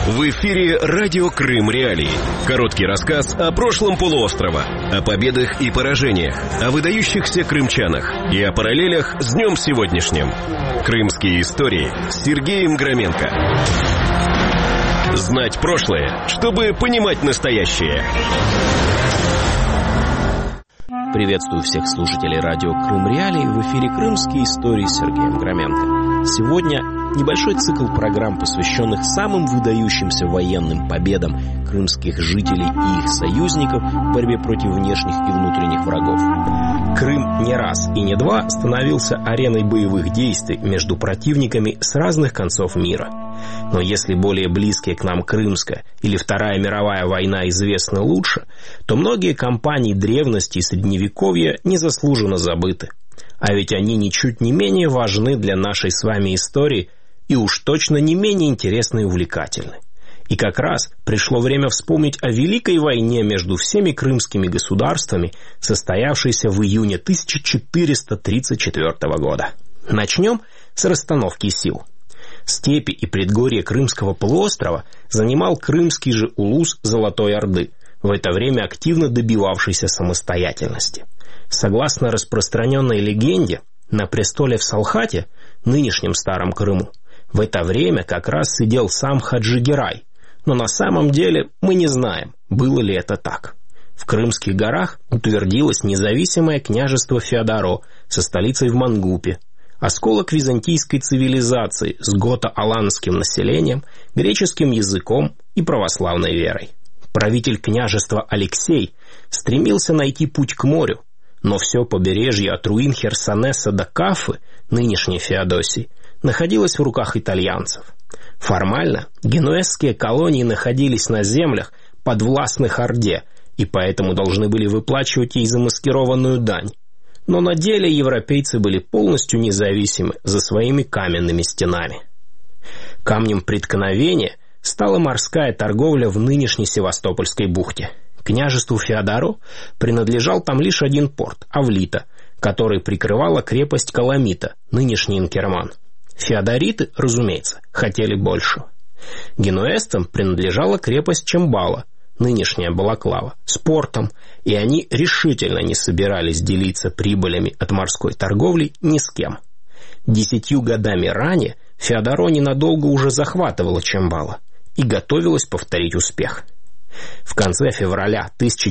В эфире радио Крым Реалии. Короткий рассказ о прошлом полуострова, о победах и поражениях, о выдающихся крымчанах и о параллелях с днем сегодняшним. Крымские истории с Сергеем Громенко. Знать прошлое, чтобы понимать настоящее. Приветствую всех слушателей радио Крым Реалии. В эфире «Крымские истории» с Сергеем Громенко. Сегодня небольшой цикл программ, посвященных самым выдающимся военным победам крымских жителей и их союзников в борьбе против внешних и внутренних врагов. Крым не раз и не два становился ареной боевых действий между противниками с разных концов мира. Но если более близкие к нам Крымская или Вторая мировая война известны лучше, то многие кампании древности и Средневековья незаслуженно забыты. А ведь они ничуть не менее важны для нашей с вами истории и уж точно не менее интересны и увлекательны. И как раз пришло время вспомнить о Великой войне между всеми крымскими государствами, состоявшейся в июне 1434 года. Начнем с расстановки сил. Степи и предгорье Крымского полуострова занимал крымский же улус Золотой Орды, в это время активно добивавшийся самостоятельности. Согласно распространенной легенде, на престоле в Салхате, нынешнем Старом Крыму, в это время как раз сидел сам Хаджи Герай, но на самом деле мы не знаем, было ли это так. В Крымских горах утвердилось независимое княжество Феодоро со столицей в Мангупе, осколок византийской цивилизации с гото-аланским населением, греческим языком и православной верой. Правитель княжества Алексей стремился найти путь к морю, но все побережье от руин Херсонеса до Кафы, нынешней Феодосии, находилось в руках итальянцев. Формально генуэзские колонии находились на землях, подвластных Орде, и поэтому должны были выплачивать ей замаскированную дань. Но на деле европейцы были полностью независимы за своими каменными стенами. Камнем преткновения стала морская торговля в нынешней Севастопольской бухте. Княжеству Феодоро принадлежал там лишь один порт – Авлита, который прикрывала крепость Каламита, нынешний Инкерман. Феодориты, разумеется, хотели большего. Генуэзцам принадлежала крепость Чимбала, нынешняя Балаклава, с портом, и они решительно не собирались делиться прибылями от морской торговли ни с кем. 10 годами ранее Феодоро ненадолго уже захватывала Чимбала и готовилась повторить успех. В конце февраля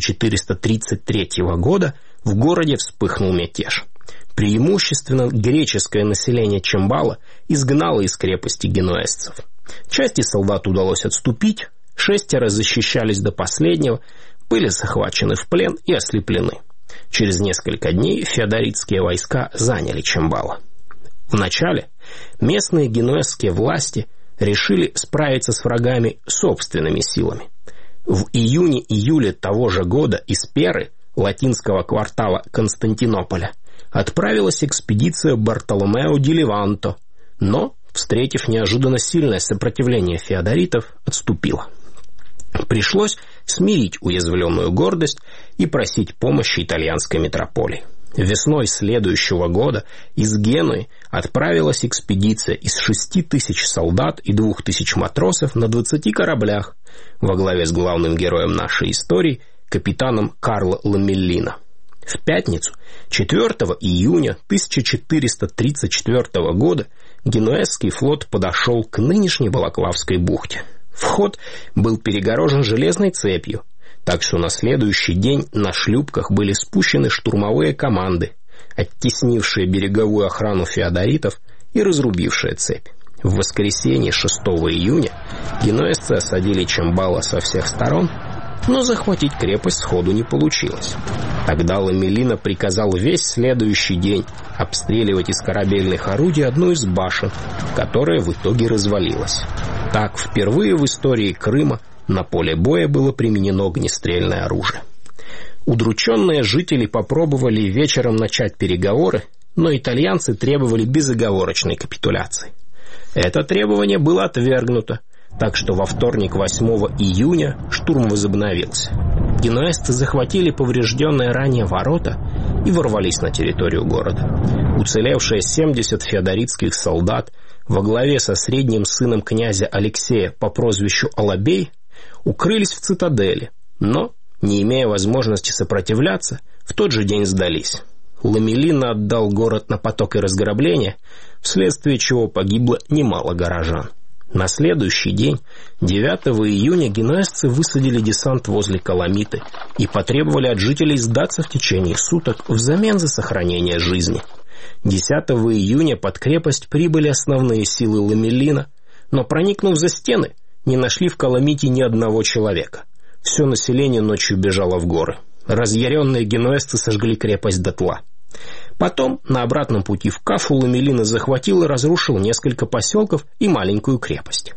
1433 года в городе вспыхнул мятеж. Преимущественно греческое население Чимбала изгнало из крепости генуэзцев. Части солдат удалось отступить, 6 защищались до последнего, были захвачены в плен и ослеплены. Через несколько дней феодоритские войска заняли Чимбала. Вначале местные генуэзские власти решили справиться с врагами собственными силами. В июне-июле того же года из Перы, латинского квартала Константинополя, отправилась экспедиция Бартоломео ди Леванто, но, встретив неожиданно сильное сопротивление феодоритов, отступила. Пришлось смирить уязвленную гордость и просить помощи итальянской метрополии. Весной следующего года из Генуи отправилась экспедиция из 6000 солдат и 2000 матросов на 20 кораблях во главе с главным героем нашей истории, капитаном Карло Ламеллино. В пятницу, 4 июня 1434 года, генуэзский флот подошел к нынешней Балаклавской бухте. Вход был перегорожен железной цепью, так что на следующий день на шлюпках были спущены штурмовые команды, оттеснившие береговую охрану феодоритов и разрубившие цепь. В воскресенье 6 июня генуэзцы осадили Чимбала со всех сторон, но захватить крепость сходу не получилось. Тогда Ламеллино приказал весь следующий день обстреливать из корабельных орудий одну из башен, которая в итоге развалилась. Так впервые в истории Крыма на поле боя было применено огнестрельное оружие. Удрученные жители попробовали вечером начать переговоры, но итальянцы требовали безоговорочной капитуляции. Это требование было отвергнуто, так что во вторник 8 июня штурм возобновился. Генуэзцы захватили поврежденные ранее ворота и ворвались на территорию города. Уцелевшие 70 феодоритских солдат во главе со средним сыном князя Алексея по прозвищу Алабей укрылись в цитадели, но, не имея возможности сопротивляться, в тот же день сдались. Ламелина отдал город на поток и разграбление, вследствие чего погибло немало горожан. На следующий день, 9 июня, генуэзцы высадили десант возле Каламиты и потребовали от жителей сдаться в течение суток взамен за сохранение жизни. 10 июня под крепость прибыли основные силы Ламелина, но, проникнув за стены, не нашли в Каламите ни одного человека. Все население ночью бежало в горы. Разъяренные генуэзцы сожгли крепость дотла. Потом, на обратном пути в Кафу, Ламелина захватил и разрушил несколько поселков и маленькую крепость.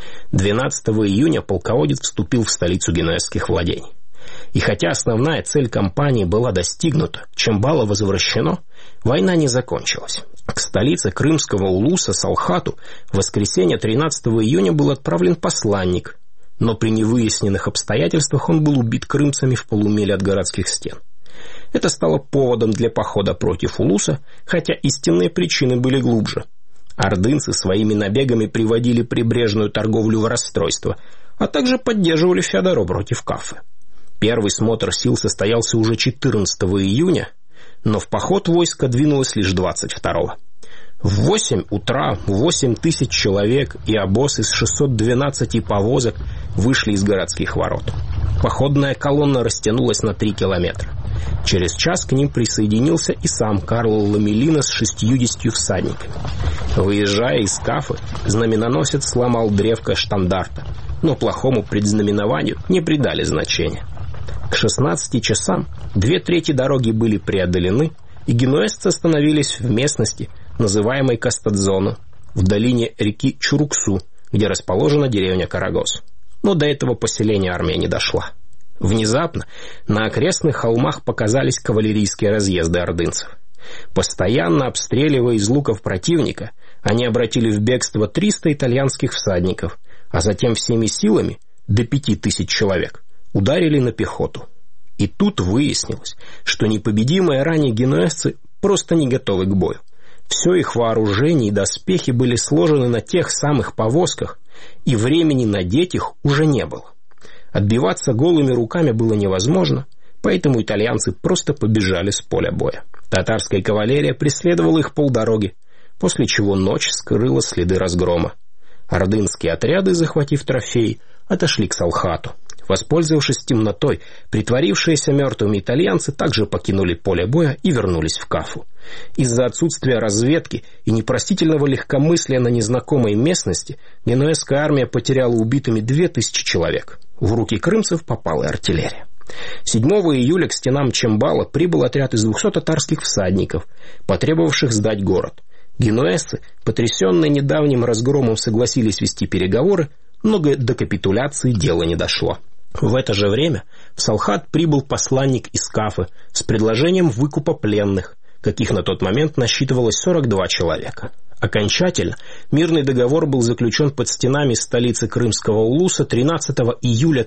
12 июня полководец вступил в столицу генуэзских владений. И хотя основная цель кампании была достигнута, Чимбало возвращено, война не закончилась. К столице крымского улуса Салхату в воскресенье 13 июня был отправлен посланник, но при невыясненных обстоятельствах он был убит крымцами в полумиле от городских стен. Это стало поводом для похода против улуса, хотя истинные причины были глубже. Ордынцы своими набегами приводили прибрежную торговлю в расстройство, а также поддерживали Феодоро против Кафы. Первый смотр сил состоялся уже 14 июня, но в поход войско двинулось лишь 22-го. В 8 утра 8 тысяч человек и обоз из 612 повозок вышли из городских ворот. Походная колонна растянулась на 3 километра. Через час к ним присоединился и сам Карл Ламелина с 60 всадниками. Выезжая из Кафы, знаменоносец сломал древко штандарта, но плохому предзнаменованию не придали значения. К 16 часам 2/3 дороги были преодолены, и генуэзцы остановились в местности, называемой Кастадзоно, в долине реки Чуруксу, где расположена деревня Карагос. Но до этого поселения армия не дошла. Внезапно на окрестных холмах показались кавалерийские разъезды ордынцев. Постоянно обстреливая из луков противника, они обратили в бегство 300 итальянских всадников, а затем всеми силами, до 5000 человек, ударили на пехоту. И тут выяснилось, что непобедимые ранее генуэзцы просто не готовы к бою. Все их вооружение и доспехи были сложены на тех самых повозках, и времени надеть их уже не было. Отбиваться голыми руками было невозможно, поэтому итальянцы просто побежали с поля боя. Татарская кавалерия преследовала их полдороги, после чего ночь скрыла следы разгрома. Ордынские отряды, захватив трофеи, отошли к Салхату. Воспользовавшись темнотой, притворившиеся мертвыми итальянцы также покинули поле боя и вернулись в Кафу. Из-за отсутствия разведки и непростительного легкомыслия на незнакомой местности генуэзская армия потеряла убитыми 2000 человек. В руки крымцев попала и артиллерия. 7 июля к стенам Чимбало прибыл отряд из 200 татарских всадников, потребовавших сдать город. Генуэзцы, потрясенные недавним разгромом, согласились вести переговоры, но до капитуляции дело не дошло. В это же время в Салхат прибыл посланник из Кафы с предложением выкупа пленных, каких на тот момент насчитывалось 42 человека. Окончательно мирный договор был заключен под стенами столицы Крымского улуса 13 июля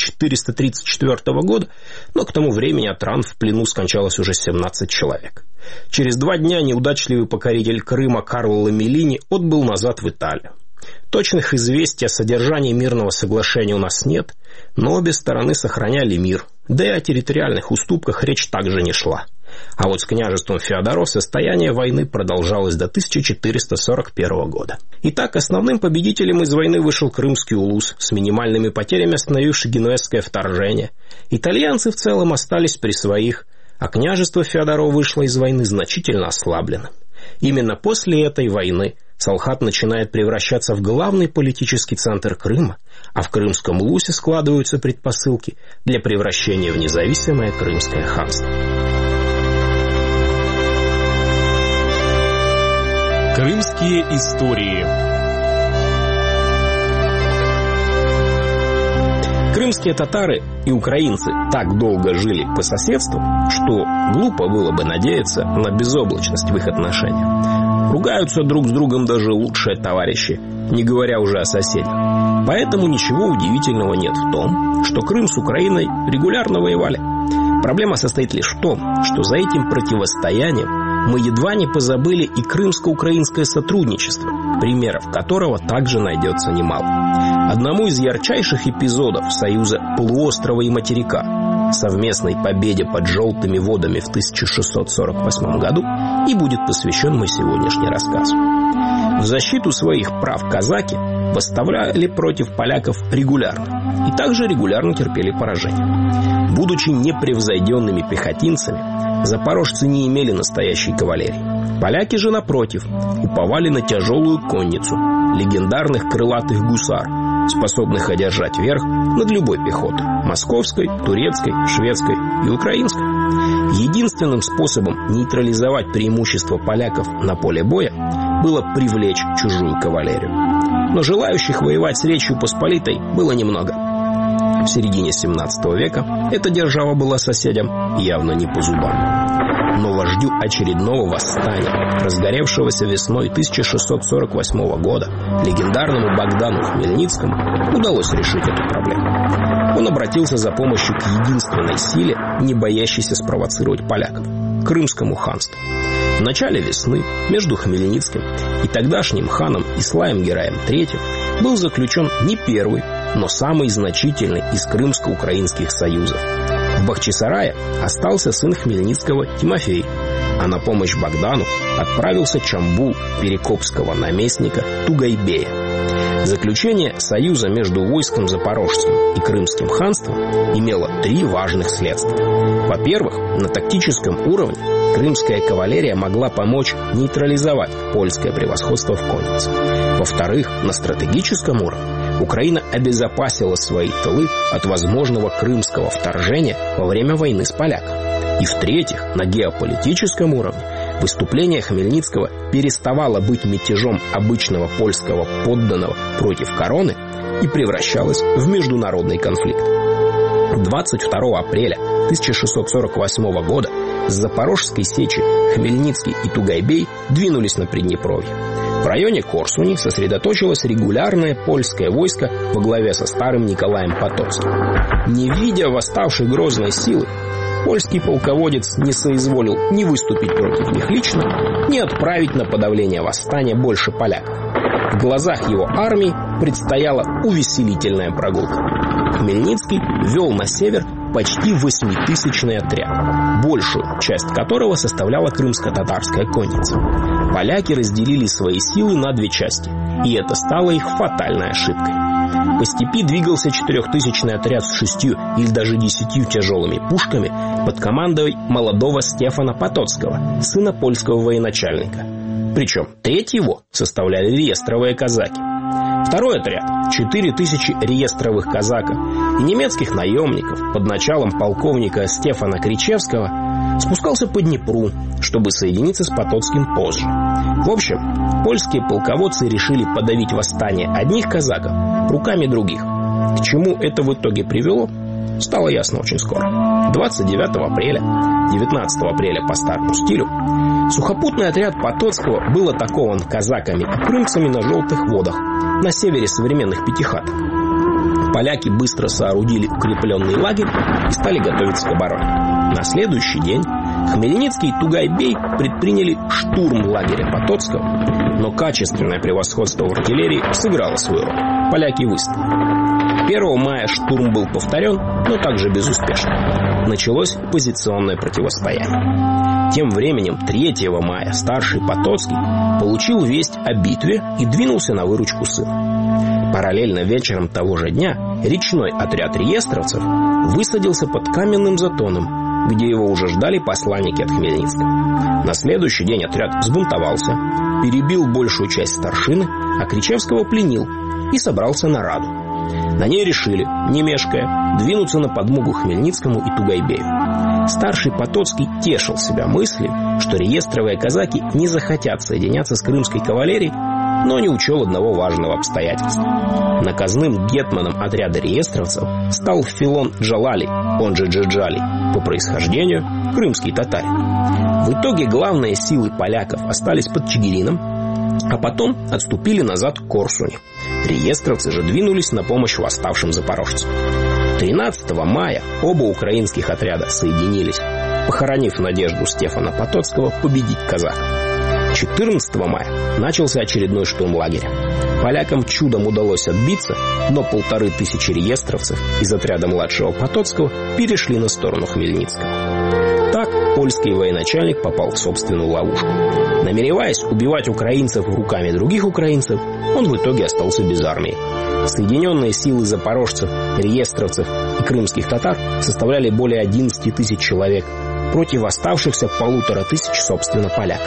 1434 года, но к тому времени от ран в плену скончалось уже 17 человек. Через 2 дня неудачливый покоритель Крыма Карл Ламелини отбыл назад в Италию. Точных известий о содержании мирного соглашения у нас нет, но обе стороны сохраняли мир, да и о территориальных уступках речь также не шла. А вот с княжеством Феодоро состояние войны продолжалось до 1441 года. Итак, основным победителем из войны вышел Крымский улус, с минимальными потерями остановивший генуэзское вторжение. Итальянцы в целом остались при своих, а княжество Феодоро вышло из войны значительно ослабленным. Именно после этой войны Салхат начинает превращаться в главный политический центр Крыма, а в Крымском улусе складываются предпосылки для превращения в независимое Крымское ханство. Крымские истории. Крымские татары и украинцы так долго жили по соседству, что глупо было бы надеяться на безоблачность в их отношениях. Ругаются друг с другом даже лучшие товарищи, не говоря уже о соседях. Поэтому ничего удивительного нет в том, что Крым с Украиной регулярно воевали. Проблема состоит лишь в том, что за этим противостоянием мы едва не позабыли и крымско-украинское сотрудничество, примеров которого также найдется немало. Одному из ярчайших эпизодов союза полуострова и материка, совместной победе под Желтыми водами в 1648 году, и будет посвящен мой сегодняшний рассказ. В защиту своих прав казаки восставляли против поляков регулярно и также регулярно терпели поражение. Будучи непревзойденными пехотинцами, запорожцы не имели настоящей кавалерии. Поляки же, напротив, уповали на тяжелую конницу, легендарных крылатых гусар, способных одержать верх над любой пехотой – московской, турецкой, шведской и украинской. Единственным способом нейтрализовать преимущество поляков на поле боя было привлечь чужую кавалерию. Но желающих воевать с Речью Посполитой было немного. В середине 17 века эта держава была соседям явно не по зубам. Но вождю очередного восстания, разгоревшегося весной 1648 года, легендарному Богдану Хмельницкому, удалось решить эту проблему. Он обратился за помощью к единственной силе, не боящейся спровоцировать поляков – Крымскому ханству. В начале весны между Хмельницким и тогдашним ханом Ислаем-Гераем III был заключен не первый, но самый значительный из крымско-украинских союзов. В Бахчисарае остался сын Хмельницкого Тимофей, а на помощь Богдану отправился Чамбул перекопского наместника Тугайбея. Заключение союза между войском запорожским и Крымским ханством имело три важных следствия. Во-первых, на тактическом уровне крымская кавалерия могла помочь нейтрализовать польское превосходство в коннице. Во-вторых, на стратегическом уровне Украина обезопасила свои тылы от возможного крымского вторжения во время войны с поляками. И в-третьих, на геополитическом уровне выступление Хмельницкого переставало быть мятежом обычного польского подданного против короны и превращалось в международный конфликт. 22 апреля 1648 года с Запорожской сечи Хмельницкий и Тугайбей двинулись на Приднепровье. В районе Корсуни сосредоточилось регулярное польское войско во главе со старым Николаем Потоцким. Не видя восставшей грозной силы, польский полководец не соизволил ни выступить против них лично, ни отправить на подавление восстания больше поляков. В глазах его армии предстояла увеселительная прогулка. Хмельницкий вел на север почти 8-тысячный отряд, большую часть которого составляла крымско-татарская конница. Поляки разделили свои силы на две части, и это стало их фатальной ошибкой. По степи двигался 4-тысячный отряд с 6 или даже 10 тяжелыми пушками под командой молодого Стефана Потоцкого, сына польского военачальника. Причем треть его составляли реестровые казаки. Второй отряд, 4000 реестровых казаков и немецких наемников под началом полковника Стефана Кричевского, спускался по Днепру, чтобы соединиться с Потоцким позже. В общем, польские полководцы решили подавить восстание одних казаков руками других. К чему это в итоге привело, стало ясно очень скоро. 29 апреля, 19 апреля по старому стилю, сухопутный отряд Потоцкого был атакован казаками и крымцами на Желтых водах, на севере современных Пятихаток. Поляки быстро соорудили укрепленный лагерь и стали готовиться к обороне. На следующий день Хмельницкий и Тугайбей предприняли штурм лагеря Потоцкого, но качественное превосходство в артиллерии сыграло свою роль. Поляки выстояли. 1 мая штурм был повторен, но также безуспешно. Началось позиционное противостояние. Тем временем 3 мая старший Потоцкий получил весть о битве и двинулся на выручку сына. Параллельно вечером того же дня речной отряд реестровцев высадился под Каменным Затоном, где его уже ждали посланники от Хмельницкого. На следующий день отряд взбунтовался, перебил большую часть старшины, а Кричевского пленил и собрался на Раду. На ней решили, не мешкая, двинуться на подмогу Хмельницкому и Тугайбею. Старший Потоцкий тешил себя мыслью, что реестровые казаки не захотят соединяться с крымской кавалерией, но не учел одного важного обстоятельства. Наказным гетманом отряда реестровцев стал Филон Джалали, он же Джаджали, по происхождению крымский татарин. В итоге главные силы поляков остались под Чигирином, а потом отступили назад к Корсуни. Реестровцы же двинулись на помощь восставшим запорожцам. 13 мая оба украинских отряда соединились. похоронив надежду Стефана Потоцкого победить казаков. 14 мая начался очередной штурм лагеря. Полякам чудом удалось отбиться, но 1500 реестровцев из отряда младшего Потоцкого перешли на сторону Хмельницкого. Так польский военачальник попал в собственную ловушку. Намереваясь убивать украинцев руками других украинцев, он в итоге остался без армии. Соединенные силы запорожцев, реестровцев и крымских татар составляли более 11 тысяч человек против оставшихся 1500, собственно, поляков.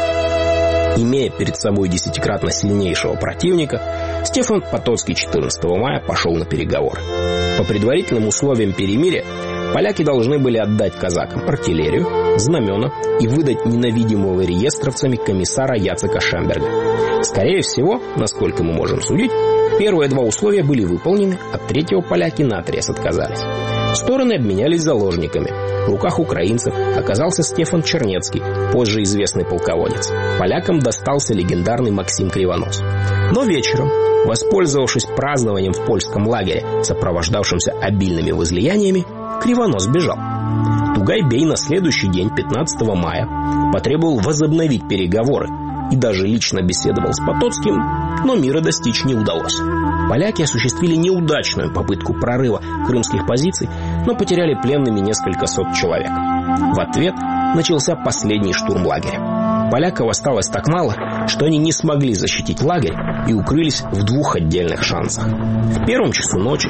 Имея перед собой 10-кратно сильнейшего противника, Стефан Потоцкий 14 мая пошел на переговоры. По предварительным условиям перемирия поляки должны были отдать казакам артиллерию, знамена и выдать ненавидимого реестровцами комиссара Яцека Шемберга. Скорее всего, насколько мы можем судить, первые два условия были выполнены, от третьего поляки наотрез отказались. Стороны обменялись заложниками. В руках украинцев оказался Стефан Чернецкий, позже известный полководец. Полякам достался легендарный Максим Кривонос. Но вечером, воспользовавшись празднованием в польском лагере, сопровождавшимся обильными возлияниями, Кривонос бежал. Тугай-бей на следующий день, 15 мая, потребовал возобновить переговоры и даже лично беседовал с Потоцким, но мира достичь не удалось. Поляки осуществили неудачную попытку прорыва крымских позиций, но потеряли пленными несколько сот человек. В ответ начался последний штурм лагеря. Поляков осталось так мало, что они не смогли защитить лагерь и укрылись в двух отдельных шансах. В первом часу ночи,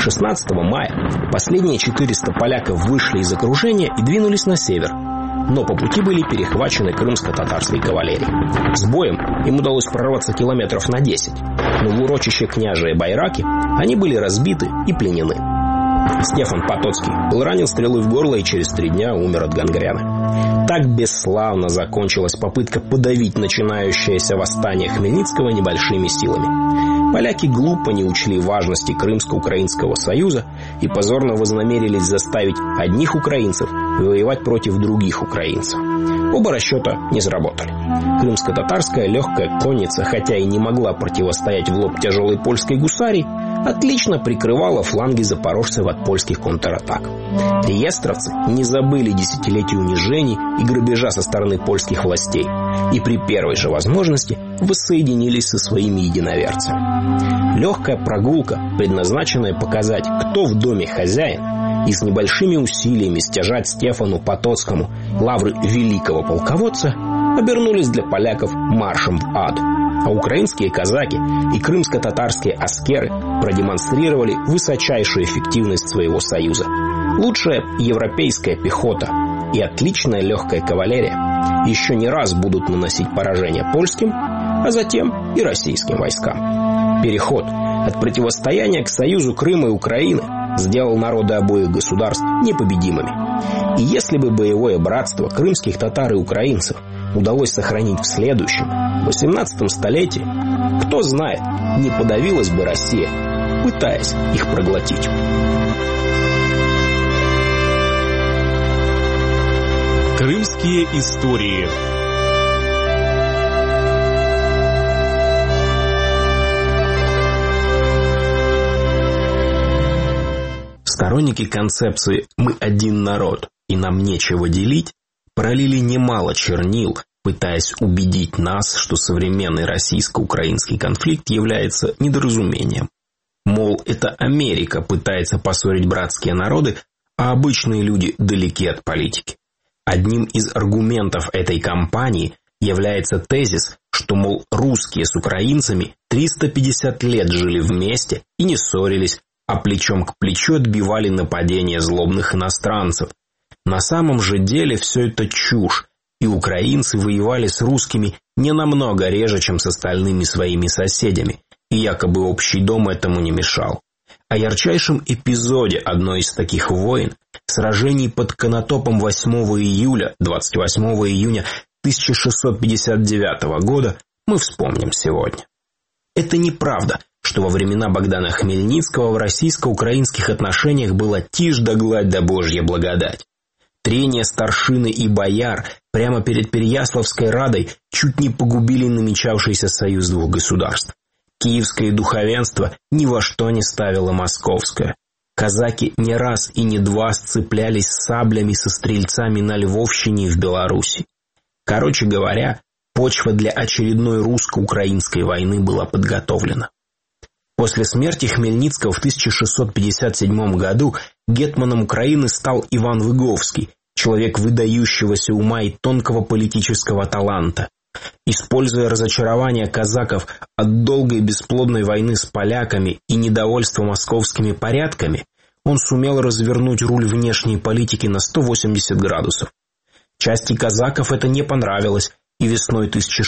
16 мая, последние 400 поляков вышли из окружения и двинулись на север, но по пути были перехвачены крымско-татарской кавалерией. С боем им удалось прорваться километров на 10, но в урочище Княжие Байраки они были разбиты и пленены. Стефан Потоцкий был ранен стрелой в горло и через 3 дня умер от гангрены. Так бесславно закончилась попытка подавить начинающееся восстание Хмельницкого небольшими силами. Поляки глупо не учли важности Крымско-Украинского союза и позорно вознамерились заставить одних украинцев воевать против других украинцев. Оба расчета не сработали. Крымско-татарская легкая конница, хотя и не могла противостоять в лоб тяжелой польской гусарии, отлично прикрывала фланги запорожцев от польских контратак. Реестровцы не забыли десятилетий унижений и грабежа со стороны польских властей и при первой же возможности воссоединились со своими единоверцами. Легкая прогулка, предназначенная показать, кто в доме хозяин, и с небольшими усилиями стяжать Стефану Потоцкому лавры великого полководца, обернулись для поляков маршем в ад. А украинские казаки и крымско-татарские аскеры продемонстрировали высочайшую эффективность своего союза. Лучшая европейская пехота и отличная легкая кавалерия еще не раз будут наносить поражение польским, а затем и российским войскам. Переход от противостояния к союзу Крыма и Украины сделал народы обоих государств непобедимыми. И если бы боевое братство крымских татар и украинцев удалось сохранить в следующем, 18 столетии, кто знает, не подавилась бы Россия, пытаясь их проглотить. Крымские истории. Сторонники концепции «мы один народ и нам нечего делить» пролили немало чернил, пытаясь убедить нас, что современный российско-украинский конфликт является недоразумением. Мол, это Америка пытается поссорить братские народы, а обычные люди далеки от политики. Одним из аргументов этой кампании является тезис, что, мол, русские с украинцами 350 лет жили вместе и не ссорились, а плечом к плечу отбивали нападения злобных иностранцев. На самом же деле все это чушь, и украинцы воевали с русскими не намного реже, чем с остальными своими соседями, и якобы общий дом этому не мешал. О ярчайшем эпизоде одной из таких войн, сражений под Конотопом 8 июля, 28 июня 1659 года, мы вспомним сегодня. Это неправда, что во времена Богдана Хмельницкого в российско-украинских отношениях была тишь да гладь да божья благодать. Трения старшины и бояр прямо перед Переяславской Радой чуть не погубили намечавшийся союз двух государств. Киевское духовенство ни во что не ставило московское. казаки не раз и не два сцеплялись саблями со стрельцами на Львовщине и в Беларуси. Короче говоря, почва для очередной русско-украинской войны была подготовлена. После смерти Хмельницкого в 1657 году гетманом Украины стал Иван Выговский, человек выдающегося ума и тонкого политического таланта. Используя разочарование казаков от долгой бесплодной войны с поляками и недовольство московскими порядками, он сумел развернуть руль внешней политики на 180 градусов. Части казаков это не понравилось, и весной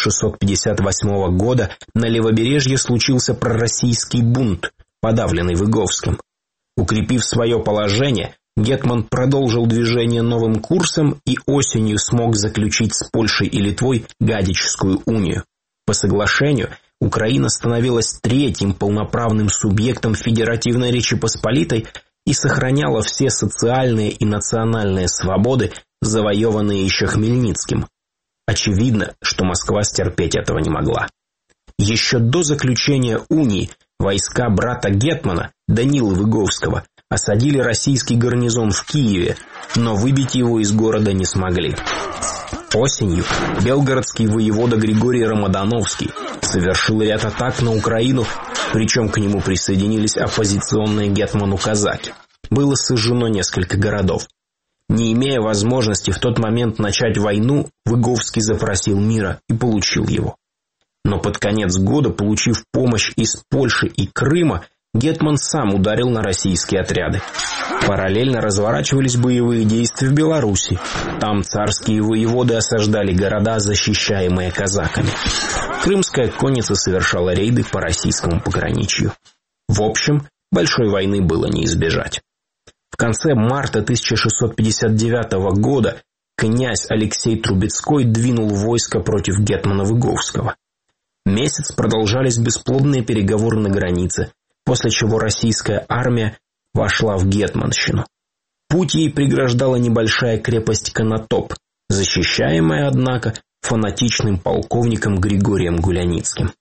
1658 года на левобережье случился пророссийский бунт, подавленный Выговским. Укрепив свое положение, гетман продолжил движение новым курсом и осенью смог заключить с Польшей и Литвой Гадичскую унию. По соглашению Украина становилась третьим полноправным субъектом Федеративной Речи Посполитой и сохраняла все социальные и национальные свободы, завоеванные еще Хмельницким. Очевидно, что Москва стерпеть этого не могла. Еще до заключения унии войска брата гетмана Данилы Выговского осадили российский гарнизон в Киеве, но выбить его из города не смогли. Осенью белгородский воевода Григорий Рамадановский совершил ряд атак на Украину, причем к нему присоединились оппозиционные гетману казаки. Было сожжено несколько городов. Не имея возможности в тот момент начать войну, Выговский запросил мира и получил его. Но под конец года, получив помощь из Польши и Крыма, гетман сам ударил на российские отряды. Параллельно разворачивались боевые действия в Беларуси. Там царские воеводы осаждали города, защищаемые казаками. Крымская конница совершала рейды по российскому пограничью. В общем, большой войны было не избежать. В конце марта 1659 года князь Алексей Трубецкой двинул войско против гетмана Выговского. Месяц продолжались бесплодные переговоры на границе, после чего российская армия вошла в Гетманщину. Путь ей преграждала небольшая крепость Конотоп, защищаемая, однако, фанатичным полковником Григорием Гуляницким.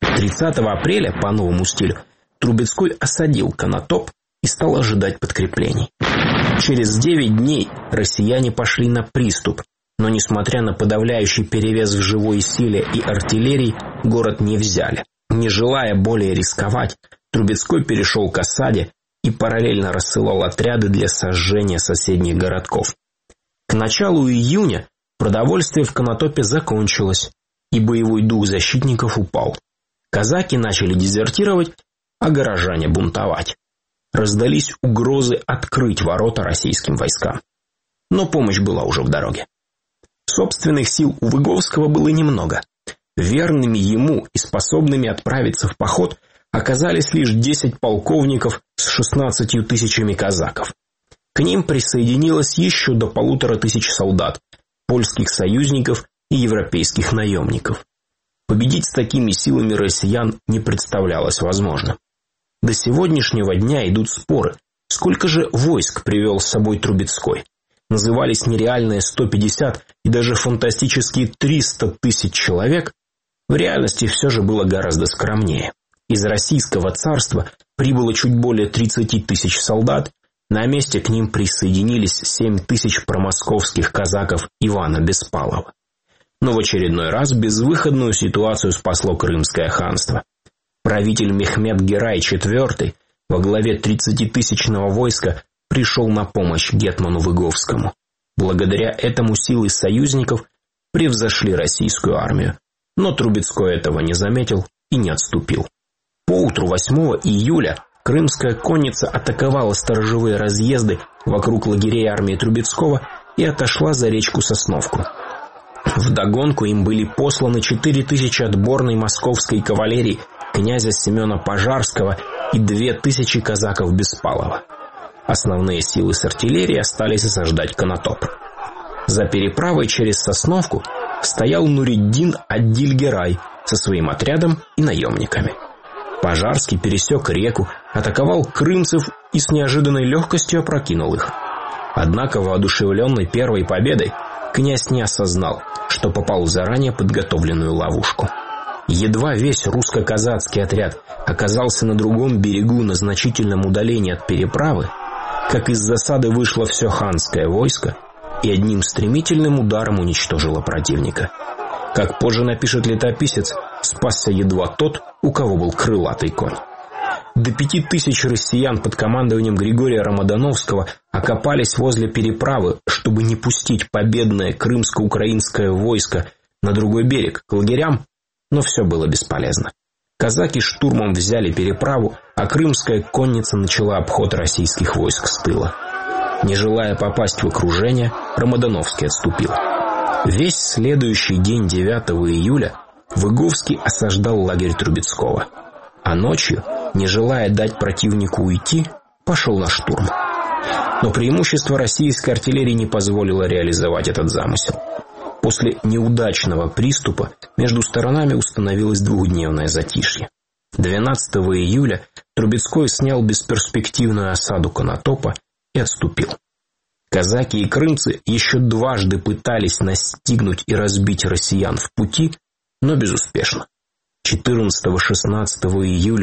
30 апреля, по новому стилю, Трубецкой осадил Конотоп и стал ожидать подкреплений. Через 9 дней россияне пошли на приступ, но, несмотря на подавляющий перевес в живой силе и артиллерии, город не взяли. Не желая более рисковать, Трубецкой перешел к осаде и параллельно рассылал отряды для сожжения соседних городков. К началу июня продовольствие в Конотопе закончилось, и боевой дух защитников упал. Казаки начали дезертировать, а горожане бунтовать. Раздались угрозы открыть ворота российским войскам. Но помощь была уже в дороге. Собственных сил у Выговского было немного. Верными ему и способными отправиться в поход оказались лишь 10 полковников с 16 тысячами казаков. К ним присоединилось еще до 1500 солдат, польских союзников и европейских наемников. Победить с такими силами россиян не представлялось возможным. До сегодняшнего дня идут споры, сколько же войск привел с собой Трубецкой. Назывались нереальные 150 и даже фантастические 300 тысяч человек. В реальности все же было гораздо скромнее. Из Российского царства прибыло чуть более 30 тысяч солдат, на месте к ним присоединились 7 тысяч промосковских казаков Ивана Беспалова. Но в очередной раз безвыходную ситуацию спасло Крымское ханство. Правитель Мехмед Герай IV во главе 30-тысячного войска пришел на помощь гетману Выговскому. Благодаря этому силы союзников превзошли российскую армию, но Трубецкой этого не заметил и не отступил. Поутру 8 июля крымская конница атаковала сторожевые разъезды вокруг лагерей армии Трубецкого и отошла за речку Сосновку. Вдогонку им были посланы 4000 отборной московской кавалерии князя Семена Пожарского и 2000 казаков Беспалова. Основные силы с артиллерией остались осаждать Конотоп. За переправой через Сосновку стоял Нуриддин Аддиль-Герай со своим отрядом и наемниками. Пожарский пересек реку, атаковал крымцев и с неожиданной легкостью опрокинул их. Однако, воодушевленный первой победой, князь не осознал, что попал в заранее подготовленную ловушку. Едва весь русско-казацкий отряд оказался на другом берегу на значительном удалении от переправы, как из засады вышло все ханское войско и одним стремительным ударом уничтожило противника. Как позже напишет летописец, спасся едва тот, у кого был крылатый конь. До 5000 россиян под командованием Григория Рамадановского окопались возле переправы, чтобы не пустить победное крымско-украинское войско на другой берег, к лагерям, но все было бесполезно. Казаки штурмом взяли переправу, а крымская конница начала обход российских войск с тыла. Не желая попасть в окружение, Рамадановский отступил. Весь следующий день 9 июля Выговский осаждал лагерь Трубецкого, а ночью, не желая дать противнику уйти, пошел на штурм. Но преимущество российской артиллерии не позволило реализовать этот замысел. После неудачного приступа между сторонами установилось двухдневное затишье. 12 июля Трубецкой снял бесперспективную осаду Конотопа и отступил. Казаки и крымцы еще дважды пытались настигнуть и разбить россиян в пути, но безуспешно. 14-16 июля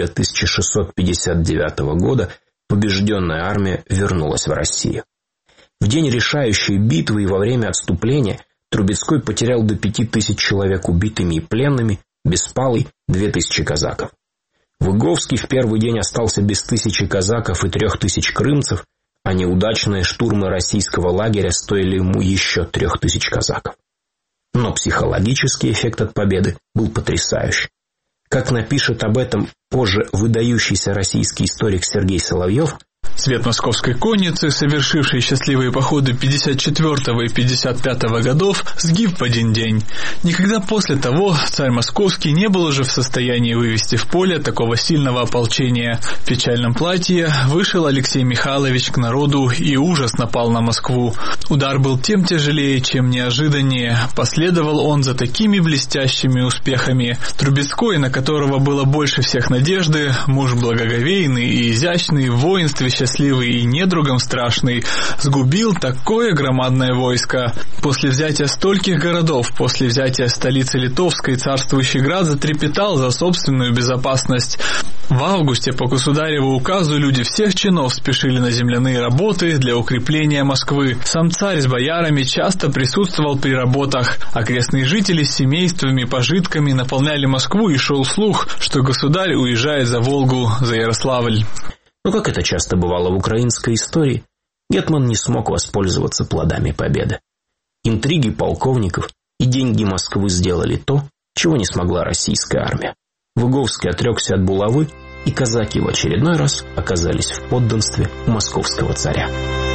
1659 года побежденная армия вернулась в Россию. В день решающей битвы и во время отступления Трубецкой потерял до 5000 человек убитыми и пленными, Беспалый – 2000 казаков. Выговский в первый день остался без 1000 казаков и 3000 крымцев, а неудачные штурмы российского лагеря стоили ему еще 3000 казаков. Но психологический эффект от победы был потрясающий. Как напишет об этом позже выдающийся российский историк Сергей Соловьев, цвет московской конницы, совершившей счастливые походы 54 и 55 годов, сгиб в один день. Никогда после того царь московский не был уже в состоянии вывести в поле такого сильного ополчения. В печальном платье вышел Алексей Михайлович к народу, и ужас напал на Москву. Удар был тем тяжелее, чем неожиданнее. Последовал он за такими блестящими успехами. Трубецкой, на которого было больше всех надежды, муж благоговейный и изящный, в воинстве счастливый и недругом страшный, сгубил такое громадное войско. После взятия стольких городов, после взятия столицы Литовской, царствующий град затрепетал за собственную безопасность. В августе по государеву указу люди всех чинов спешили на земляные работы для укрепления Москвы. Сам царь с боярами часто присутствовал при работах. Окрестные жители с семействами, пожитками наполняли Москву, и шел слух, что государь уезжает за Волгу, за Ярославль. Но, как это часто бывало в украинской истории, гетман не смог воспользоваться плодами победы. Интриги полковников и деньги Москвы сделали то, чего не смогла российская армия. Выговский отрекся от булавы, и казаки в очередной раз оказались в подданстве у московского царя.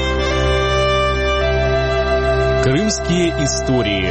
Крымские истории.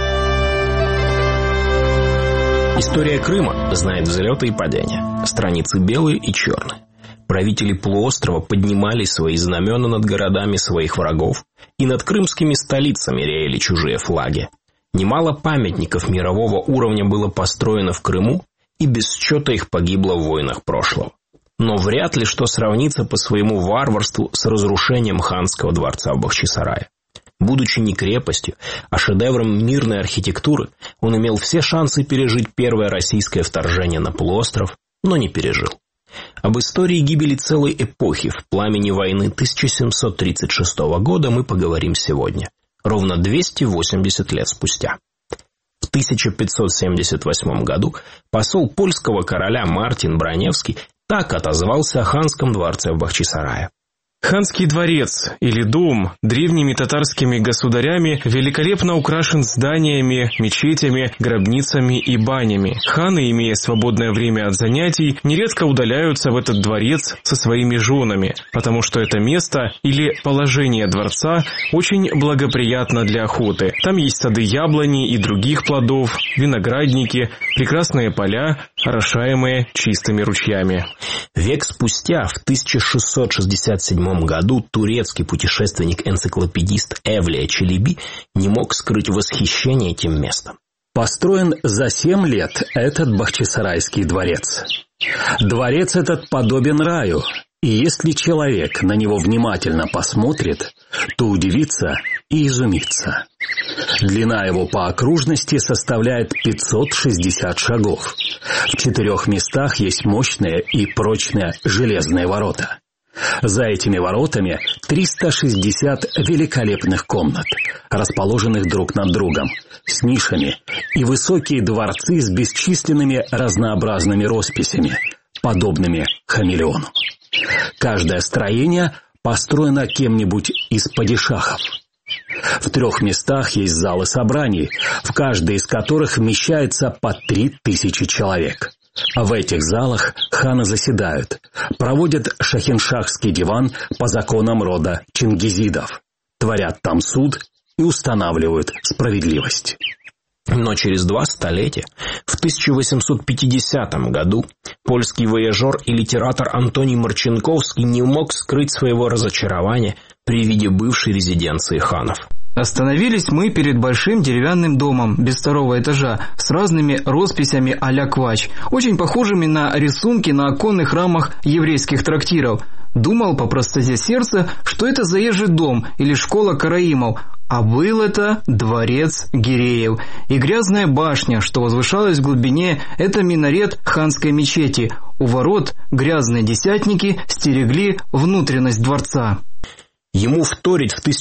История Крыма знает взлеты и падения, страницы белые и черные. Правители полуострова поднимали свои знамена над городами своих врагов, и над крымскими столицами реяли чужие флаги. Немало памятников мирового уровня было построено в Крыму, и без счета их погибло в войнах прошлого. Но вряд ли что сравнится по своему варварству с разрушением ханского дворца в Бахчисарае. Будучи не крепостью, а шедевром мирной архитектуры, он имел все шансы пережить первое российское вторжение на полуостров, но не пережил. Об истории гибели целой эпохи в пламени войны 1736 года мы поговорим сегодня, ровно 280 лет спустя. В 1578 году посол польского короля Мартин Браневский так отозвался о ханском дворце в Бахчисарае. Ханский дворец, или дом, древними татарскими государями великолепно украшен зданиями, мечетями, гробницами и банями. Ханы, имея свободное время от занятий, нередко удаляются в этот дворец со своими женами, потому что это место или положение дворца очень благоприятно для охоты. Там есть сады яблони и других плодов, виноградники, прекрасные поля, орошаемые чистыми ручьями. Век спустя, в 1667 году, турецкий путешественник-энциклопедист Эвлия Челеби не мог скрыть восхищение этим местом. Построен за 7 лет этот Бахчисарайский дворец. Дворец этот подобен раю, и если человек на него внимательно посмотрит, то удивится и изумится. Длина его по окружности составляет 560 шагов. В 4 местах есть мощные и прочные железные ворота. За этими воротами 360 великолепных комнат, расположенных друг над другом, с нишами, и высокие дворцы с бесчисленными разнообразными росписями, подобными хамелеону. Каждое строение построено кем-нибудь из падишахов. В 3 местах есть залы собраний, в каждой из которых вмещается по 3000 человек. В этих залах ханы заседают, проводят шахиншахский диван по законам рода чингизидов, творят там суд и устанавливают справедливость. Но через 2 столетия, в 1850 году, польский вояжер и литератор Антоний Марченковский не мог скрыть своего разочарования при виде бывшей резиденции ханов. Остановились мы перед большим деревянным домом без 2-го этажа с разными росписями а-ля квач, очень похожими на рисунки на оконных рамах еврейских трактиров. Думал по простоте сердца, что это заезжий дом или школа караимов, а был это дворец Гиреев. И грязная башня, что возвышалась в глубине, это минарет ханской мечети. У ворот грязные десятники стерегли внутренность дворца. Ему вторит в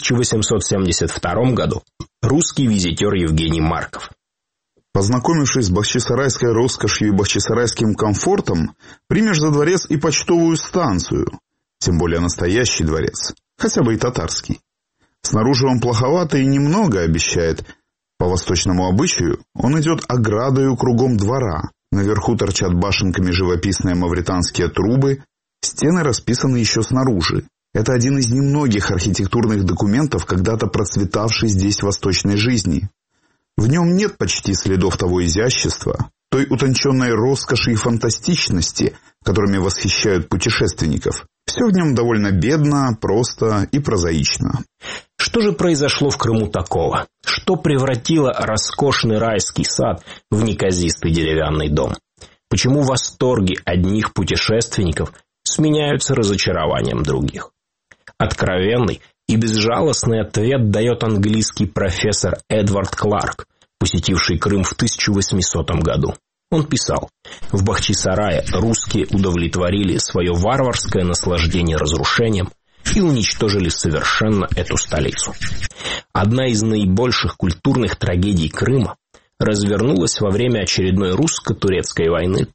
1872 году русский визитер Евгений Марков. Познакомившись с бахчисарайской роскошью и бахчисарайским комфортом, примешь за дворец и почтовую станцию, тем более настоящий дворец, хотя бы и татарский. Снаружи он плоховато и немного обещает. По восточному обычаю он идет оградою кругом двора. Наверху торчат башенками живописные мавританские трубы, стены расписаны еще снаружи. Это один из немногих архитектурных документов, когда-то процветавшей здесь восточной жизни. В нем нет почти следов того изящества, той утонченной роскоши и фантастичности, которыми восхищают путешественников. Все в нем довольно бедно, просто и прозаично. Что же произошло в Крыму такого? Что превратило роскошный райский сад в неказистый деревянный дом? Почему восторги одних путешественников сменяются разочарованием других? Откровенный и безжалостный ответ дает английский профессор Эдвард Кларк, посетивший Крым в 1800 году. Он писал: «В Бахчисарае русские удовлетворили свое варварское наслаждение разрушением и уничтожили совершенно эту столицу». Одна из наибольших культурных трагедий Крыма развернулась во время очередной русско-турецкой войны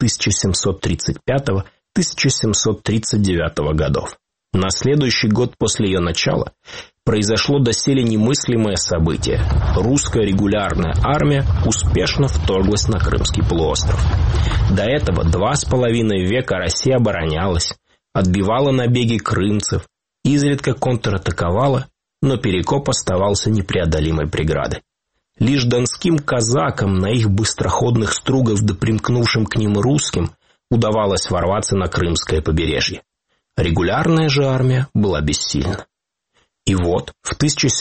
1735-1739 годов. На следующий год после ее начала произошло доселе немыслимое событие. Русская регулярная армия успешно вторглась на Крымский полуостров. До этого 2,5 века Россия оборонялась, отбивала набеги крымцев, изредка контратаковала, но Перекоп оставался непреодолимой преградой. Лишь донским казакам на их быстроходных стругах да примкнувшим к ним русским удавалось ворваться на крымское побережье. Регулярная же армия была бессильна. И вот в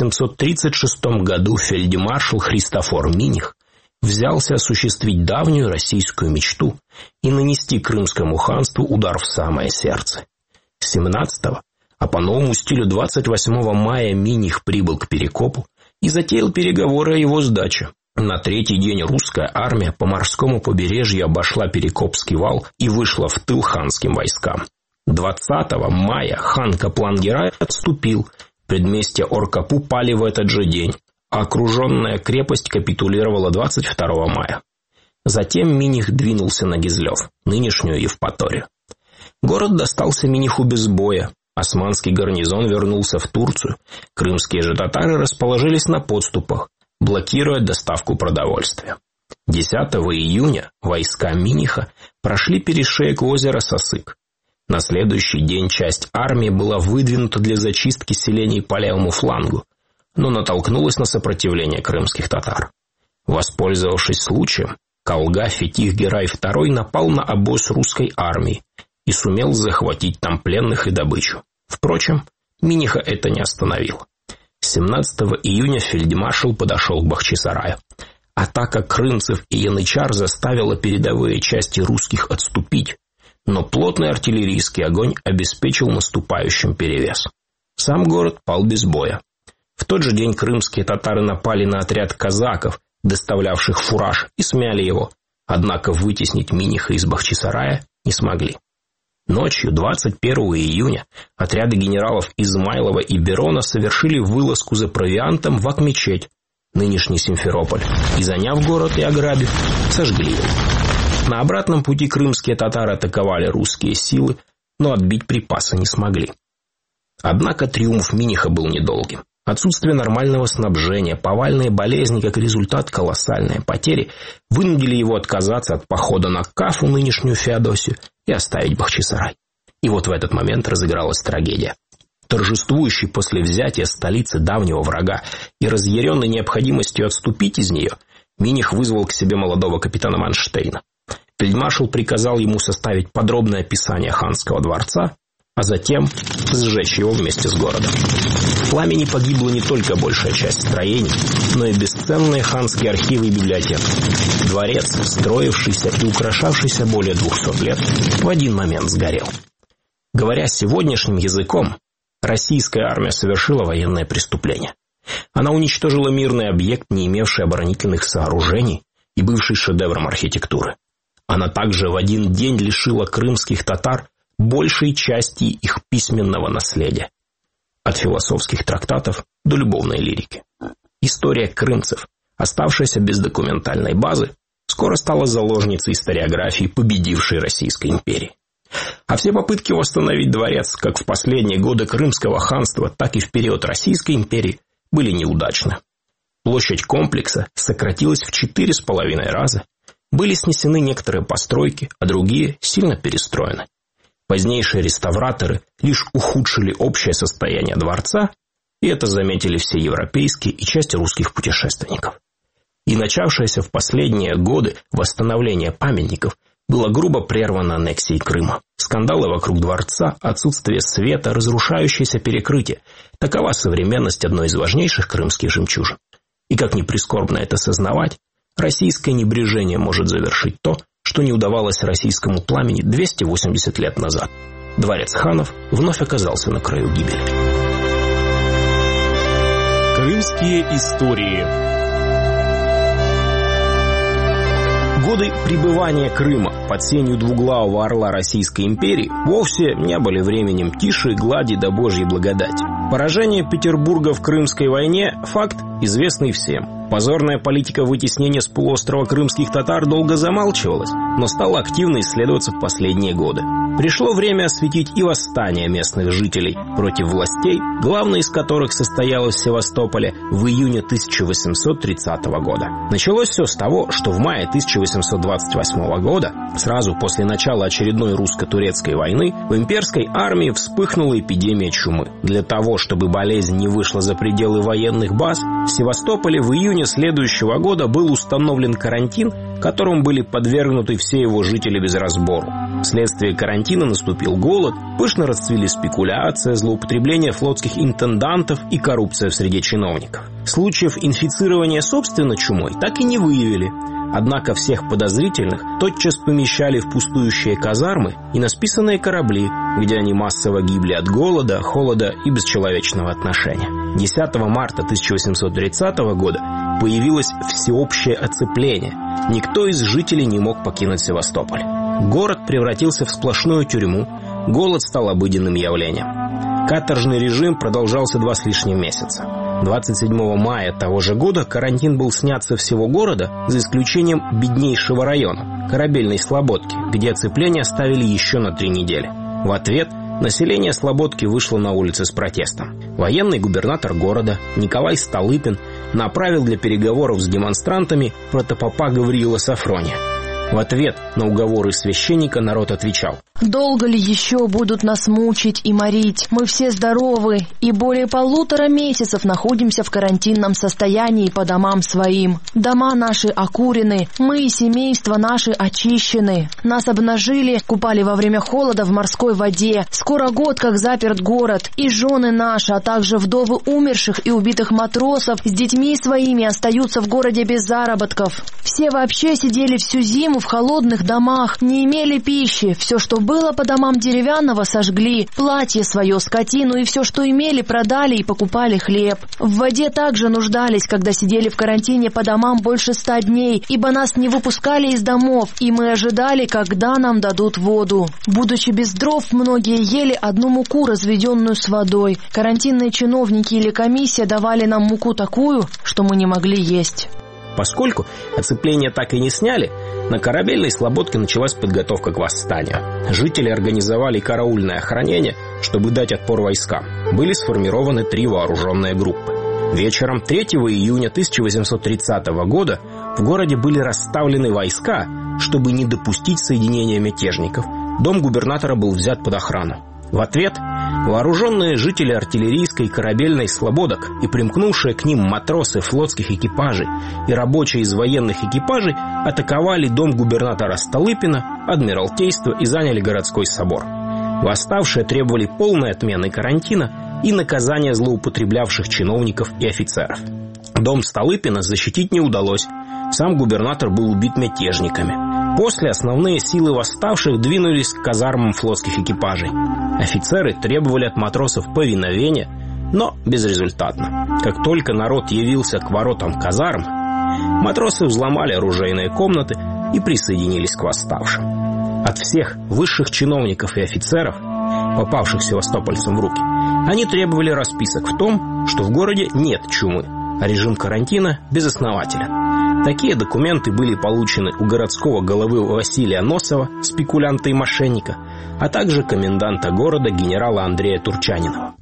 1736 году фельдмаршал Христофор Миних взялся осуществить давнюю российскую мечту и нанести Крымскому ханству удар в самое сердце. 17-го, а по новому стилю 28 мая Миних прибыл к Перекопу и затеял переговоры о его сдаче. На 3-й день русская армия по морскому побережью обошла Перекопский вал и вышла в тыл ханским войскам. 20 мая хан Каплан-Герай отступил, предместья Оркапу пали в этот же день, а окруженная крепость капитулировала 22 мая. Затем Миних двинулся на Гизлев, нынешнюю Евпаторию. Город достался Миниху без боя, османский гарнизон вернулся в Турцию, крымские же татары расположились на подступах, блокируя доставку продовольствия. 10 июня войска Миниха прошли перешеек озера Сосык. На следующий день часть армии была выдвинута для зачистки селений по левому флангу, но натолкнулась на сопротивление крымских татар. Воспользовавшись случаем, Калга Фетих Герай II напал на обоз русской армии и сумел захватить там пленных и добычу. Впрочем, Миниха это не остановило. 17 июня фельдмаршал подошел к Бахчисараю. Атака крымцев и янычар заставила передовые части русских отступить, но плотный артиллерийский огонь обеспечил наступающим перевес. Сам город пал без боя. В тот же день крымские татары напали на отряд казаков, доставлявших фураж, и смяли его, однако вытеснить Миниха из Бахчисарая не смогли. Ночью 21 июня отряды генералов Измайлова и Берона совершили вылазку за провиантом в Ак-мечеть, нынешний Симферополь, и, заняв город и ограбив, сожгли его. На обратном пути крымские татары атаковали русские силы, но отбить припасы не смогли. Однако триумф Миниха был недолгим. Отсутствие нормального снабжения, повальные болезни, как результат колоссальные потери, вынудили его отказаться от похода на Кафу, нынешнюю Феодосию, и оставить Бахчисарай. И вот в этот момент разыгралась трагедия. Торжествующий после взятия столицы давнего врага и разъяренный необходимостью отступить из нее, Миних вызвал к себе молодого капитана Манштейна. Фельдмаршал приказал ему составить подробное описание ханского дворца, а затем сжечь его вместе с городом. В пламени погибла не только большая часть строений, но и бесценные ханские архивы и библиотеки. Дворец, строившийся и украшавшийся более 200 лет, в один момент сгорел. Говоря сегодняшним языком, российская армия совершила военное преступление. Она уничтожила мирный объект, не имевший оборонительных сооружений и бывший шедевром архитектуры. Она также в один день лишила крымских татар большей части их письменного наследия. От философских трактатов до любовной лирики. История крымцев, оставшаяся без документальной базы, скоро стала заложницей историографии победившей Российской империи. А все попытки восстановить дворец как в последние годы Крымского ханства, так и в период Российской империи были неудачны. Площадь комплекса сократилась в 4,5 раза, были снесены некоторые постройки, а другие сильно перестроены. Позднейшие реставраторы лишь ухудшили общее состояние дворца, и это заметили все европейские и часть русских путешественников. И начавшееся в последние годы восстановление памятников было грубо прервано аннексией Крыма. Скандалы вокруг дворца, отсутствие света, разрушающееся перекрытие – такова современность одной из важнейших крымских жемчужин. И как ни прискорбно это сознавать, российское небрежение может завершить то, что не удавалось российскому пламени 280 лет назад. Дворец ханов вновь оказался на краю гибели. Крымские истории. Годы пребывания Крыма под сенью двуглавого орла Российской империи вовсе не были временем тиши, глади да Божьей благодати. Поражение Петербурга в Крымской войне – факт, известный всем. Позорная политика вытеснения с полуострова крымских татар долго замалчивалась, но стала активно исследоваться в последние годы. Пришло время осветить и восстание местных жителей против властей, главное из которых состоялось в Севастополе в июне 1830 года. Началось все с того, что в мае 1828 года, сразу после начала очередной русско-турецкой войны, в имперской армии вспыхнула эпидемия чумы. Для того, чтобы болезнь не вышла за пределы военных баз, в Севастополе в июне следующего года был установлен карантин, которому были подвергнуты все его жители без разбору. Вследствие карантина наступил голод, пышно расцвели спекуляция, злоупотребление флотских интендантов и коррупция в среде чиновников. Случаев инфицирования собственно чумой так и не выявили. Однако всех подозрительных тотчас помещали в пустующие казармы и на списанные корабли, где они массово гибли от голода, холода и бесчеловечного отношения. 10 марта 1830 года появилось всеобщее оцепление. Никто из жителей не мог покинуть Севастополь. Город превратился в сплошную тюрьму, голод стал обыденным явлением. Каторжный режим продолжался 2 с лишним месяца. 27 мая того же года карантин был снят со всего города, за исключением беднейшего района, Корабельной Слободки, где оцепление оставили еще на 3 недели. В ответ население Слободки вышло на улицы с протестом. Военный губернатор города Николай Столыпин направил для переговоров с демонстрантами протопопа Гавриила Сафрония. В ответ на уговоры священника народ отвечал: «Долго ли еще будут нас мучить и морить? Мы все здоровы и более 1,5 месяцев находимся в карантинном состоянии по домам своим. Дома наши окурены, мы и семейства наши очищены. Нас обнажили, купали во время холода в морской воде. Скоро год, как заперт город, и жены наши, а также вдовы умерших и убитых матросов с детьми своими остаются в городе без заработков. Все вообще сидели всю зиму в холодных домах, не имели пищи, все, что было по домам деревянного, сожгли, платье свое, скотину и все, что имели, продали и покупали хлеб. В воде также нуждались, когда сидели в карантине по домам больше 100 дней, ибо нас не выпускали из домов, и мы ожидали, когда нам дадут воду. Будучи без дров, многие ели одну муку, разведенную с водой. Карантинные чиновники или комиссия давали нам муку такую, что мы не могли есть. Поскольку оцепление так и не сняли, на корабельной слободке началась подготовка к восстанию. Жители организовали караульное охранение, чтобы дать отпор войскам. Были сформированы 3 вооруженные группы. Вечером 3 июня 1830 года в городе были расставлены войска, чтобы не допустить соединения мятежников. Дом губернатора был взят под охрану. В ответ вооруженные жители артиллерийской и корабельной слободок и примкнувшие к ним матросы флотских экипажей и рабочие из военных экипажей атаковали дом губернатора Столыпина, Адмиралтейство и заняли городской собор. Восставшие требовали полной отмены карантина и наказания злоупотреблявших чиновников и офицеров. Дом Столыпина защитить не удалось. Сам губернатор был убит мятежниками. После основные силы восставших двинулись к казармам флотских экипажей. Офицеры требовали от матросов повиновения, но безрезультатно. Как только народ явился к воротам казарм, матросы взломали оружейные комнаты и присоединились к восставшим. От всех высших чиновников и офицеров, попавших севастопольцам в руки, они требовали расписок в том, что в городе нет чумы, а режим карантина безоснователен. Такие документы были получены у городского головы Василия Носова, спекулянта и мошенника, а также коменданта города генерала Андрея Турчанинова.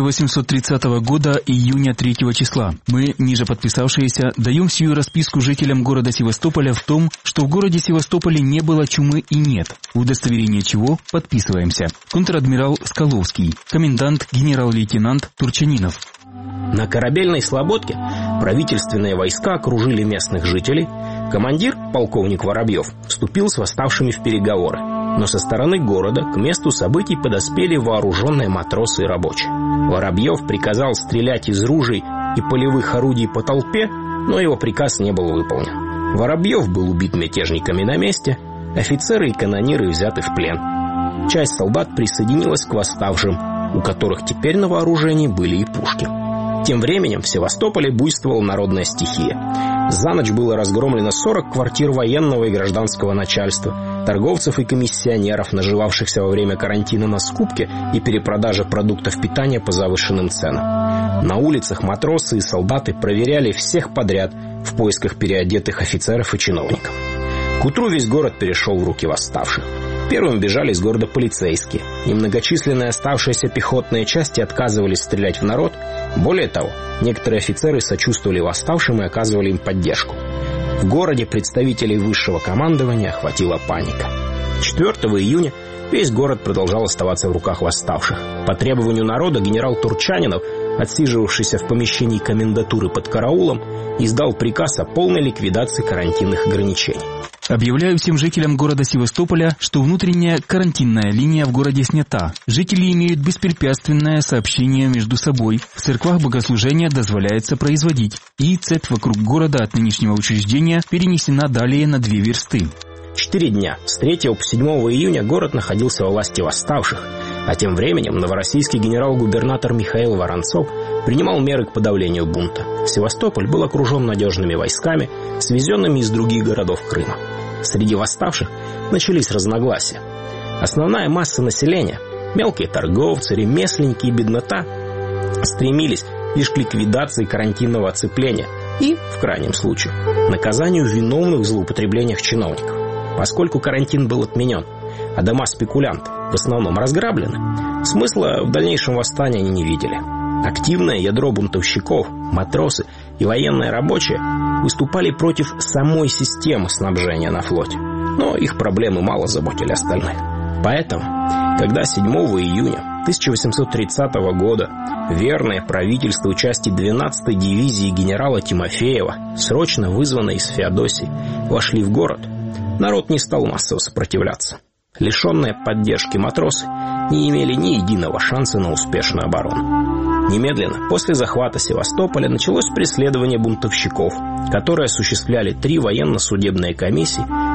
1830 года, июня 3 числа. Мы, ниже подписавшиеся, даем сию расписку жителям города Севастополя в том, что в городе Севастополе не было чумы и нет, в удостоверение чего подписываемся. Контр-адмирал Скаловский, комендант генерал-лейтенант Турчанинов. На корабельной слободке правительственные войска окружили местных жителей. Командир, полковник Воробьев, вступил с восставшими в переговоры. Но со стороны города к месту событий подоспели вооруженные матросы и рабочие. Воробьев приказал стрелять из ружей и полевых орудий по толпе, но его приказ не был выполнен. Воробьев был убит мятежниками на месте, офицеры и канониры взяты в плен. Часть солдат присоединилась к восставшим, у которых теперь на вооружении были и пушки. Тем временем в Севастополе буйствовала народная стихия. За ночь было разгромлено 40 квартир военного и гражданского начальства, торговцев и комиссионеров, наживавшихся во время карантина на скупке и перепродаже продуктов питания по завышенным ценам. На улицах матросы и солдаты проверяли всех подряд в поисках переодетых офицеров и чиновников. К утру весь город перешел в руки восставших. Первым бежали из города полицейские. Немногочисленные оставшиеся пехотные части отказывались стрелять в народ. Более того, некоторые офицеры сочувствовали восставшим и оказывали им поддержку. В городе представителей высшего командования охватила паника. 4 июня весь город продолжал оставаться в руках восставших. По требованию народа генерал Турчанинов, отсиживавшийся в помещении комендатуры под караулом, издал приказ о полной ликвидации карантинных ограничений. Объявляю всем жителям города Севастополя, что внутренняя карантинная линия в городе снята. Жители имеют беспрепятственное сообщение между собой. В церквах богослужения дозволяется производить. И цепь вокруг города от нынешнего учреждения перенесена далее на 2 версты. 4 дня, с 3 по 7 июня, город находился во власти восставших, а тем временем новороссийский генерал-губернатор Михаил Воронцов принимал меры к подавлению бунта. Севастополь был окружен надежными войсками, свезенными из других городов Крыма. Среди восставших начались разногласия. Основная масса населения, мелкие торговцы, ремесленники и беднота, стремились лишь к ликвидации карантинного оцепления и, в крайнем случае, наказанию виновных в злоупотреблениях чиновников. Поскольку карантин был отменен, а дома спекулянтов в основном разграблены, смысла в дальнейшем восстания они не видели. Активное ядро бунтовщиков, матросы и военные рабочие выступали против самой системы снабжения на флоте, но их проблемы мало заботили остальных. Поэтому, когда 7 июня 1830 года верные правительству части 12-й дивизии генерала Тимофеева, срочно вызванные из Феодосии, вошли в город, народ не стал массово сопротивляться. Лишенные поддержки матросы не имели ни единого шанса на успешную оборону. Немедленно после захвата Севастополя началось преследование бунтовщиков, которые осуществляли 3 военно-судебные комиссии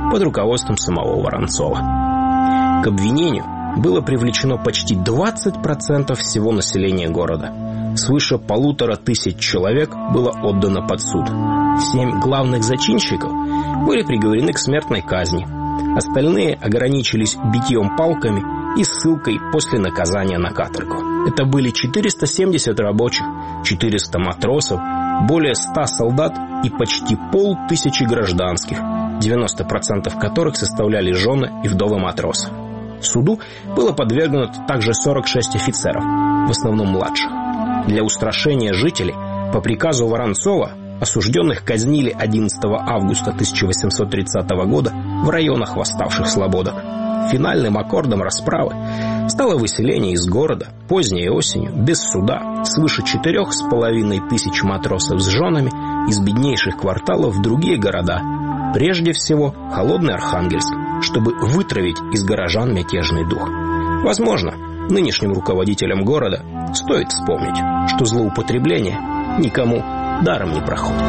под руководством самого Воронцова. К обвинению было привлечено почти 20% всего населения города. Свыше 1500 человек было отдано под суд. 7 главных зачинщиков были приговорены к смертной казни. Остальные ограничились битьем палками и ссылкой после наказания на каторгу. Это были 470 рабочих, 400 матросов, более 100 солдат и почти 500 гражданских, 90% которых составляли жены и вдовы матросов. Суду было подвергнуто также 46 офицеров, в основном младших. Для устрашения жителей по приказу Воронцова осужденных казнили 11 августа 1830 года в районах восставших слободок. Финальным аккордом расправы стало выселение из города поздней осенью, без суда, свыше 4500 матросов с женами из беднейших кварталов в другие города, прежде всего холодный Архангельск, чтобы вытравить из горожан мятежный дух. Возможно, нынешним руководителям города стоит вспомнить, что злоупотребление никому даром не проходит.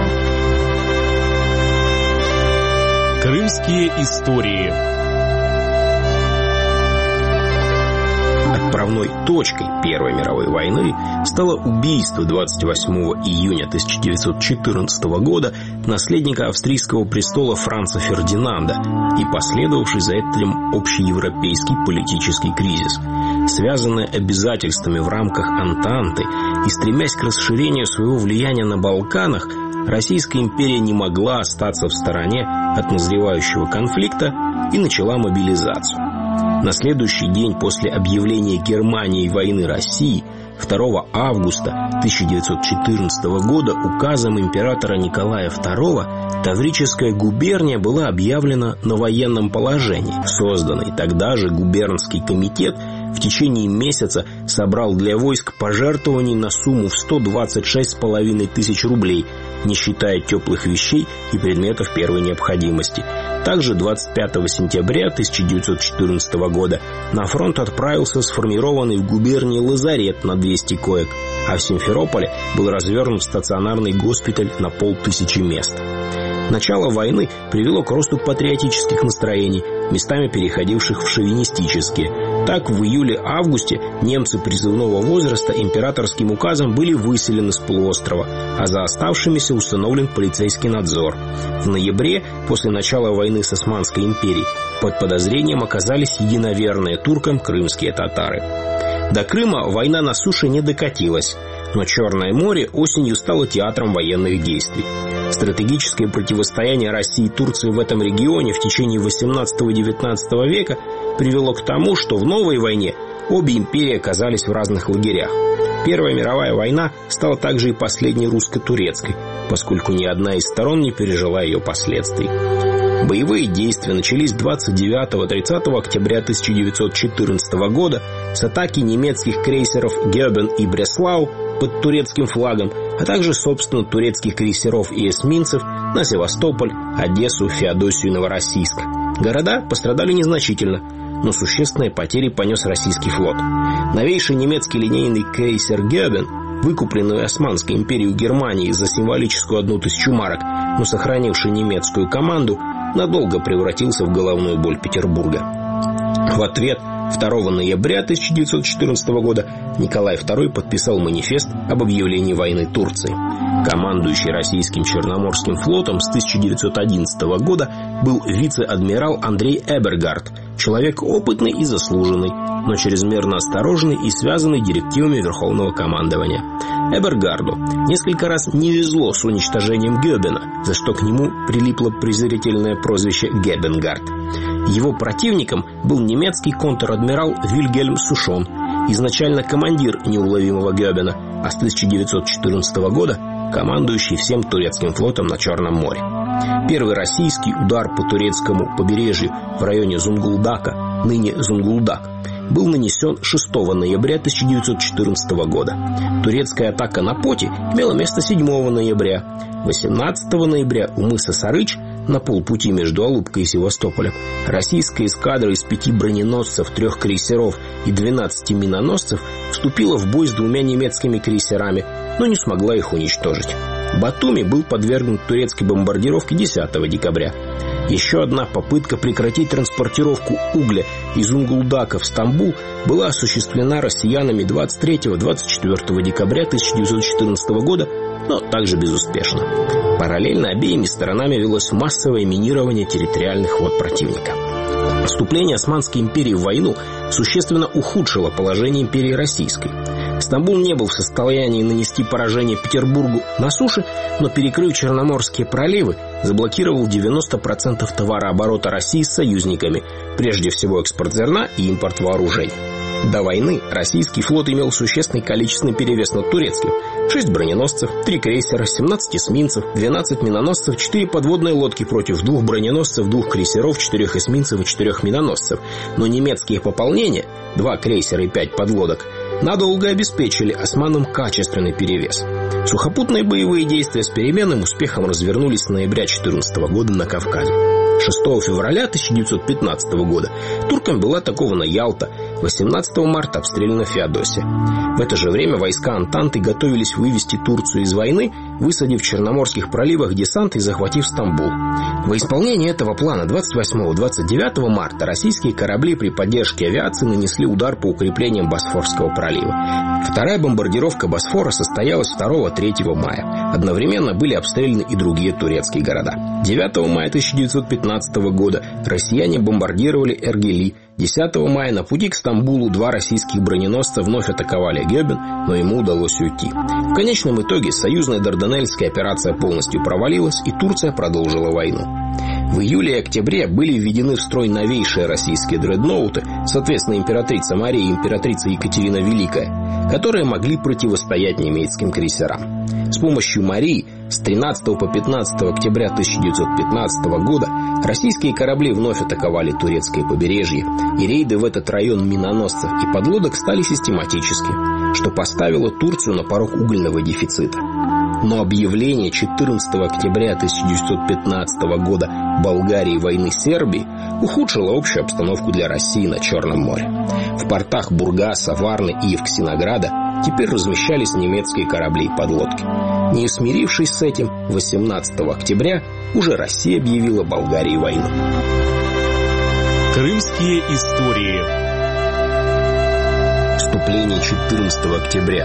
Крымские истории. Отправной точкой Первой мировой войны стало убийство 28 июня 1914 года наследника австрийского престола Франца Фердинанда и последовавший за этим общеевропейский политический кризис. Связанный обязательствами в рамках Антанты и стремясь к расширению своего влияния на Балканах, Российская империя не могла остаться в стороне от назревающего конфликта и начала мобилизацию. На следующий день после объявления Германией войны России, 2 августа 1914 года, указом императора Николая II Таврическая губерния была объявлена на военном положении. Созданный тогда же губернский комитет в течение месяца собрал для войск пожертвований на сумму в 126,5 тысяч рублей, не считая теплых вещей и предметов первой необходимости. Также 25 сентября 1914 года на фронт отправился сформированный в губернии лазарет на 200 коек, а в Симферополе был развернут стационарный госпиталь на 500 мест. Начало войны привело к росту патриотических настроений, местами переходивших в шовинистические. Так, в июле-августе немцы призывного возраста императорским указом были выселены с полуострова, а за оставшимися установлен полицейский надзор. В ноябре, после начала войны с Османской империей, под подозрением оказались единоверные туркам крымские татары. До Крыма война на суше не докатилась, но Черное море осенью стало театром военных действий. Стратегическое противостояние России и Турции в этом регионе в течение 18-19 века привело к тому, что в новой войне обе империи оказались в разных лагерях. Первая мировая война стала также и последней русско-турецкой, поскольку ни одна из сторон не пережила ее последствий. Боевые действия начались 29-30 октября 1914 года с атаки немецких крейсеров «Гёбен» и «Бреслау» под турецким флагом, а также, собственно, турецких крейсеров и эсминцев на Севастополь, Одессу, Феодосию и Новороссийск. Города пострадали незначительно, но существенные потери понес российский флот. Новейший немецкий линейный крейсер «Гёбен», выкупленный Османской империей Германии за символическую 1000 марок, но сохранивший немецкую команду, надолго превратился в головную боль Петербурга. В ответ 2 ноября 1914 года Николай II подписал манифест об объявлении войны Турции. Командующий российским Черноморским флотом с 1911 года был вице-адмирал Андрей Эбергард, человек опытный и заслуженный, но чрезмерно осторожный и связанный директивами Верховного командования. Эбергарду несколько раз не везло с уничтожением Гёбена, за что к нему прилипло презрительное прозвище Гебенгард. Его противником был немецкий контр-адмирал Вильгельм Сушон, изначально командир неуловимого Гёбена, а с 1914 года командующий всем турецким флотом на Черном море. Первый российский удар по турецкому побережью в районе Зунгулдака, ныне Зунгулдак, был нанесен 6 ноября 1914 года. Турецкая атака на Поти имела место 7 ноября. 18 ноября у мыса Сарыч, на полпути между Алупкой и Севастополем, российская эскадра из 5 броненосцев, 3 крейсеров и 12 миноносцев вступила в бой с 2 немецкими крейсерами, но не смогла их уничтожить. Батуми был подвергнут турецкой бомбардировке 10 декабря. Еще одна попытка прекратить транспортировку угля из Унгулдака в Стамбул была осуществлена россиянами 23-24 декабря 1914 года, но также безуспешно. Параллельно обеими сторонами велось массовое минирование территориальных вод противника. Вступление Османской империи в войну существенно ухудшило положение империи Российской. Стамбул не был в состоянии нанести поражение Петербургу на суше, но, перекрыв Черноморские проливы, заблокировал 90% товарооборота России с союзниками, прежде всего экспорт зерна и импорт вооружений. До войны российский флот имел существенный количественный перевес над турецким: 6 броненосцев, 3 крейсера, 17 эсминцев, 12 миноносцев, 4 подводные лодки против 2 броненосцев, 2 крейсеров, 4 эсминцев и 4 миноносцев. Но немецкие пополнения, 2 крейсера и 5 подлодок, надолго обеспечили османам качественный перевес. Сухопутные боевые действия с переменным успехом развернулись с ноября 2014 года на Кавказе. 6 февраля 1915 года туркам была атакована Ялта, 18 марта обстреляна Феодосия. В это же время войска Антанты готовились вывести Турцию из войны, высадив в Черноморских проливах десант и захватив Стамбул. Во исполнение этого плана 28-29 марта российские корабли при поддержке авиации нанесли удар по укреплениям Босфорского пролива. Вторая бомбардировка Босфора состоялась 2-3 мая. Одновременно были обстреляны и другие турецкие города. 9 мая 1915 года россияне бомбардировали Эргели. 10 мая на пути к Стамбулу 2 российских броненосца вновь атаковали Гёбен, но ему удалось уйти. В конечном итоге союзная Дарданельская операция полностью провалилась, и Турция продолжила войну. В июле и октябре были введены в строй новейшие российские дредноуты, соответственно, императрица Мария и императрица Екатерина Великая, которые могли противостоять немецким крейсерам. С помощью Марии с 13 по 15 октября 1915 года российские корабли вновь атаковали турецкое побережье, и рейды в этот район миноносцев и подлодок стали систематически, что поставило Турцию на порог угольного дефицита. Но объявление 14 октября 1915 года Болгарии войны с Сербией ухудшило общую обстановку для России на Черном море. В портах Бургаса, Варны и Евксинограда теперь размещались немецкие корабли и подлодки. Не смирившись с этим, 18 октября уже Россия объявила Болгарии войну. Крымские истории. Вступление 14 октября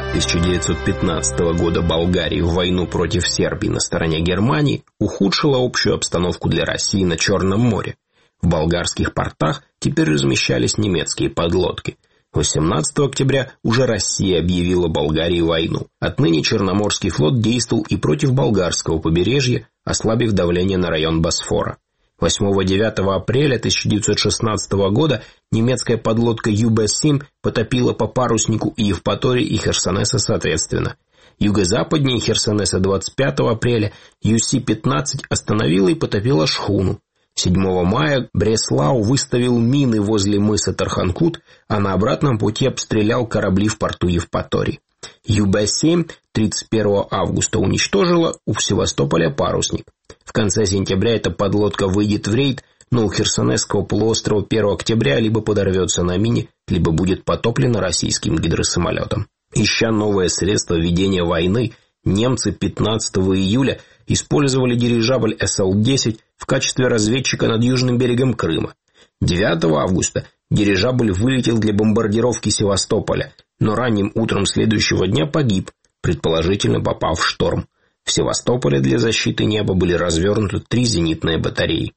1915 года Болгарии в войну против Сербии на стороне Германии ухудшило общую обстановку для России на Черном море. В болгарских портах теперь размещались немецкие подлодки. 18 октября уже Россия объявила Болгарии войну. Отныне Черноморский флот действовал и против болгарского побережья, ослабив давление на район Босфора. 8-9 апреля 1916 года немецкая подлодка ЮБ-7 потопила по Паруснику и Евпатории и Херсонеса соответственно. Юго-западнее Херсонеса 25 апреля ЮС-15 остановила и потопила шхуну. 7 мая Бреслау выставил мины возле мыса Тарханкут, а на обратном пути обстрелял корабли в порту Евпатории. ЮБ-7 31 августа уничтожила у Севастополя парусник. В конце сентября эта подлодка выйдет в рейд, но у Херсонесского полуострова 1 октября либо подорвется на мине, либо будет потоплена российским гидросамолетом. Ища новое средство ведения войны, немцы 15 июля использовали дирижабль СЛ-10 в качестве разведчика над южным берегом Крыма. 9 августа дирижабль вылетел для бомбардировки Севастополя, но ранним утром следующего дня погиб, предположительно попав в шторм. В Севастополе для защиты неба были развернуты 3 зенитные батареи.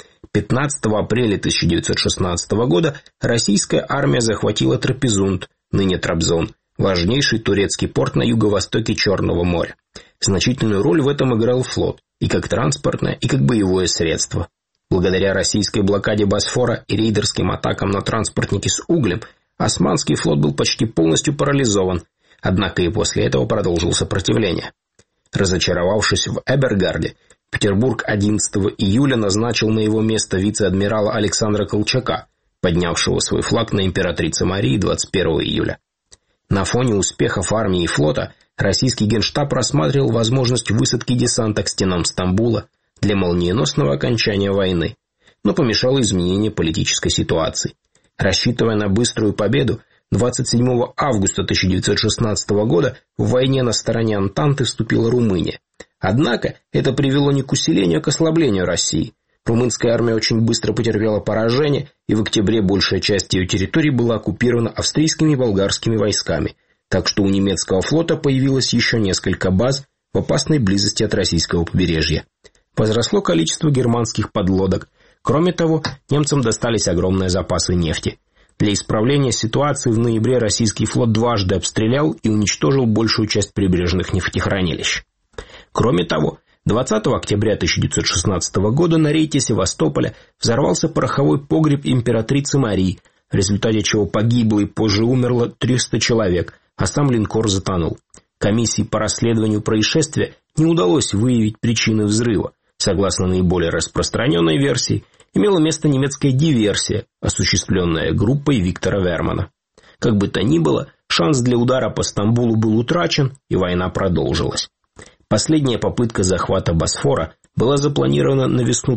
15 апреля 1916 года российская армия захватила Трапезунд, ныне Трабзон, важнейший турецкий порт на юго-востоке Черного моря. Значительную роль в этом играл флот, и как транспортное, и как боевое средство. Благодаря российской блокаде Босфора и рейдерским атакам на транспортники с углем, османский флот был почти полностью парализован, однако и после этого продолжил сопротивление. Разочаровавшись в Эбергарде, Петербург 11 июля назначил на его место вице-адмирала Александра Колчака, поднявшего свой флаг на императрице Марии 21 июля. На фоне успехов армии и флота российский генштаб рассматривал возможность высадки десанта к стенам Стамбула для молниеносного окончания войны, но помешало изменение политической ситуации. Рассчитывая на быструю победу, 27 августа 1916 года в войне на стороне Антанты вступила Румыния. Однако это привело не к усилению, а к ослаблению России. Румынская армия очень быстро потерпела поражение, и в октябре большая часть ее территории была оккупирована австрийскими и болгарскими войсками, так что у немецкого флота появилось еще несколько баз в опасной близости от российского побережья. Возросло количество германских подлодок. Кроме того, немцам достались огромные запасы нефти. Для исправления ситуации в ноябре российский флот дважды обстрелял и уничтожил большую часть прибрежных нефтехранилищ. Кроме того, 20 октября 1916 года на рейде Севастополя взорвался пороховой погреб императрицы Марии, в результате чего погибло и позже умерло 300 человек, а сам линкор затонул. Комиссии по расследованию происшествия не удалось выявить причины взрыва. Согласно наиболее распространенной версии, имела место немецкая диверсия, осуществленная группой Виктора Вермана. Как бы то ни было, шанс для удара по Стамбулу был утрачен, и война продолжилась. Последняя попытка захвата Босфора была запланирована на весну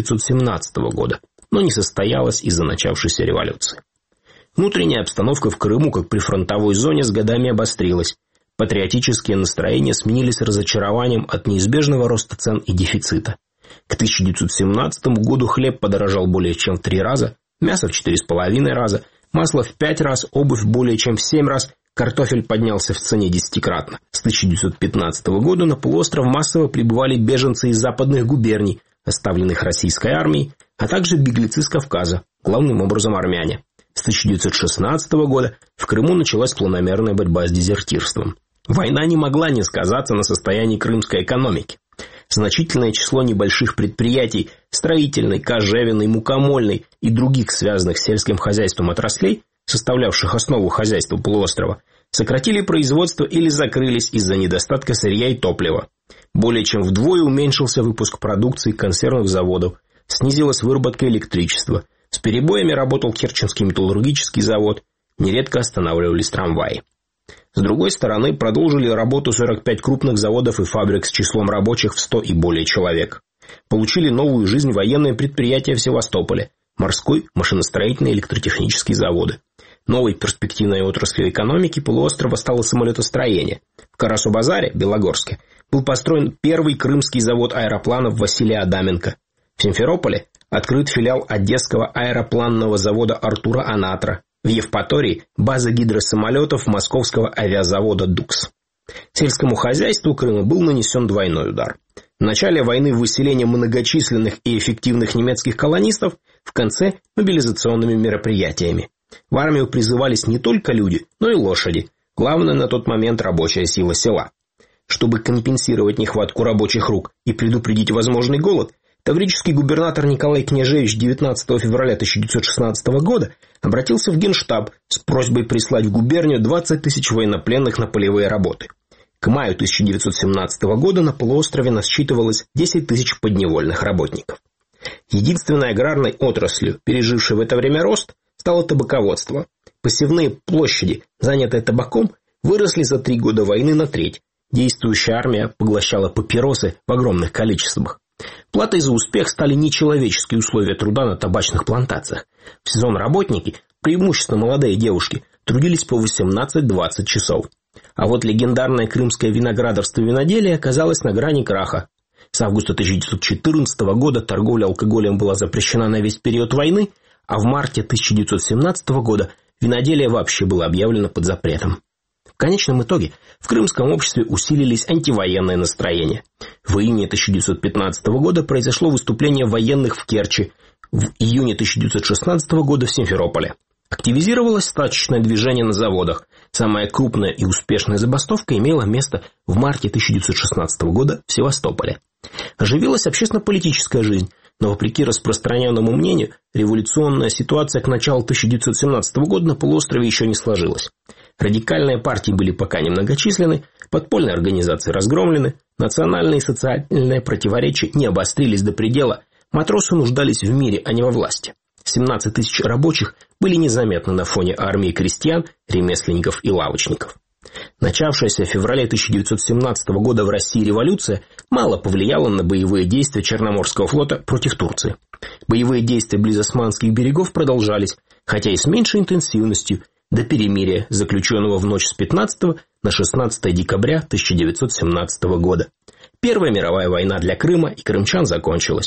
1917 года, но не состоялась из-за начавшейся революции. Внутренняя обстановка в Крыму, как при фронтовой зоне, с годами обострилась. Патриотические настроения сменились разочарованием от неизбежного роста цен и дефицита. К 1917 году хлеб подорожал более чем в 3 раза, мясо в 4,5 раза, масло в 5 раз, обувь более чем в 7 раз, картофель поднялся в цене 10-кратно. С 1915 года на полуостров массово прибывали беженцы из западных губерний, оставленных российской армией, а также беглецы с Кавказа, главным образом армяне. С 1916 года в Крыму началась планомерная борьба с дезертирством. Война не могла не сказаться на состоянии крымской экономики. Значительное число небольших предприятий строительной, кожевенной, мукомольной и других связанных с сельским хозяйством отраслей, составлявших основу хозяйства полуострова, сократили производство или закрылись из-за недостатка сырья и топлива. Более чем вдвое уменьшился выпуск продукции консервных заводов, снизилась выработка электричества, с перебоями работал Керченский металлургический завод, нередко останавливались трамваи. С другой стороны, продолжили работу 45 крупных заводов и фабрик с числом рабочих в 100 и более человек. Получили новую жизнь военные предприятия в Севастополе, морской, машиностроительный, электротехнические заводы. Новой перспективной отраслью экономики полуострова стало самолетостроение. В Карасу-Базаре, Белогорске, был построен первый крымский завод аэропланов Василия Адаменко. В Симферополе открыт филиал Одесского аэропланного завода Артура Анатра. В Евпатории – база гидросамолетов Московского авиазавода «Дукс». Сельскому хозяйству Крыма был нанесен двойной удар. В начале войны выселение многочисленных и эффективных немецких колонистов, в конце – мобилизационными мероприятиями. В армию призывались не только люди, но и лошади. Главное на тот момент рабочая сила села. Чтобы компенсировать нехватку рабочих рук и предупредить возможный голод, таврический губернатор Николай Княжевич 19 февраля 1916 года обратился в Генштаб с просьбой прислать в губернию 20 тысяч военнопленных на полевые работы. К маю 1917 года на полуострове насчитывалось 10 тысяч подневольных работников. Единственной аграрной отраслью, пережившей в это время рост, стало табаководство. Посевные площади, занятые табаком, выросли за 3 года войны на треть. Действующая армия поглощала папиросы в огромных количествах. Платой за успех стали нечеловеческие условия труда на табачных плантациях. В сезон работники, преимущественно молодые девушки, трудились по 18-20 часов. А вот легендарное крымское виноградарство и виноделие оказалось на грани краха. С августа 1914 года торговля алкоголем была запрещена на весь период войны, а в марте 1917 года виноделие вообще было объявлено под запретом. В конечном итоге в крымском обществе усилились антивоенные настроения. В июне 1915 года произошло выступление военных в Керчи, в июне 1916 года в Симферополе. Активизировалось стачечное движение на заводах. Самая крупная и успешная забастовка имела место в марте 1916 года в Севастополе. Оживилась общественно-политическая жизнь, но вопреки распространенному мнению, революционная ситуация к началу 1917 года на полуострове еще не сложилась. Радикальные партии были пока немногочисленны, подпольные организации разгромлены, национальные и социальные противоречия не обострились до предела, матросы нуждались в мире, а не во власти. 17 тысяч рабочих были незаметны на фоне армии крестьян, ремесленников и лавочников. Начавшаяся в феврале 1917 года в России революция мало повлияла на боевые действия Черноморского флота против Турции. Боевые действия близ Османских берегов продолжались, хотя и с меньшей интенсивностью, до перемирия, заключенного в ночь с 15 на 16 декабря 1917 года. Первая мировая война для Крыма и крымчан закончилась.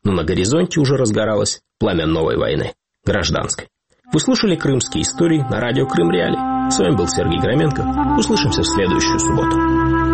но на горизонте уже разгоралось пламя новой войны, гражданской. Вы слушали «Крымские истории» на радио Крым Реалии. С вами был Сергей Громенко. Услышимся в следующую субботу.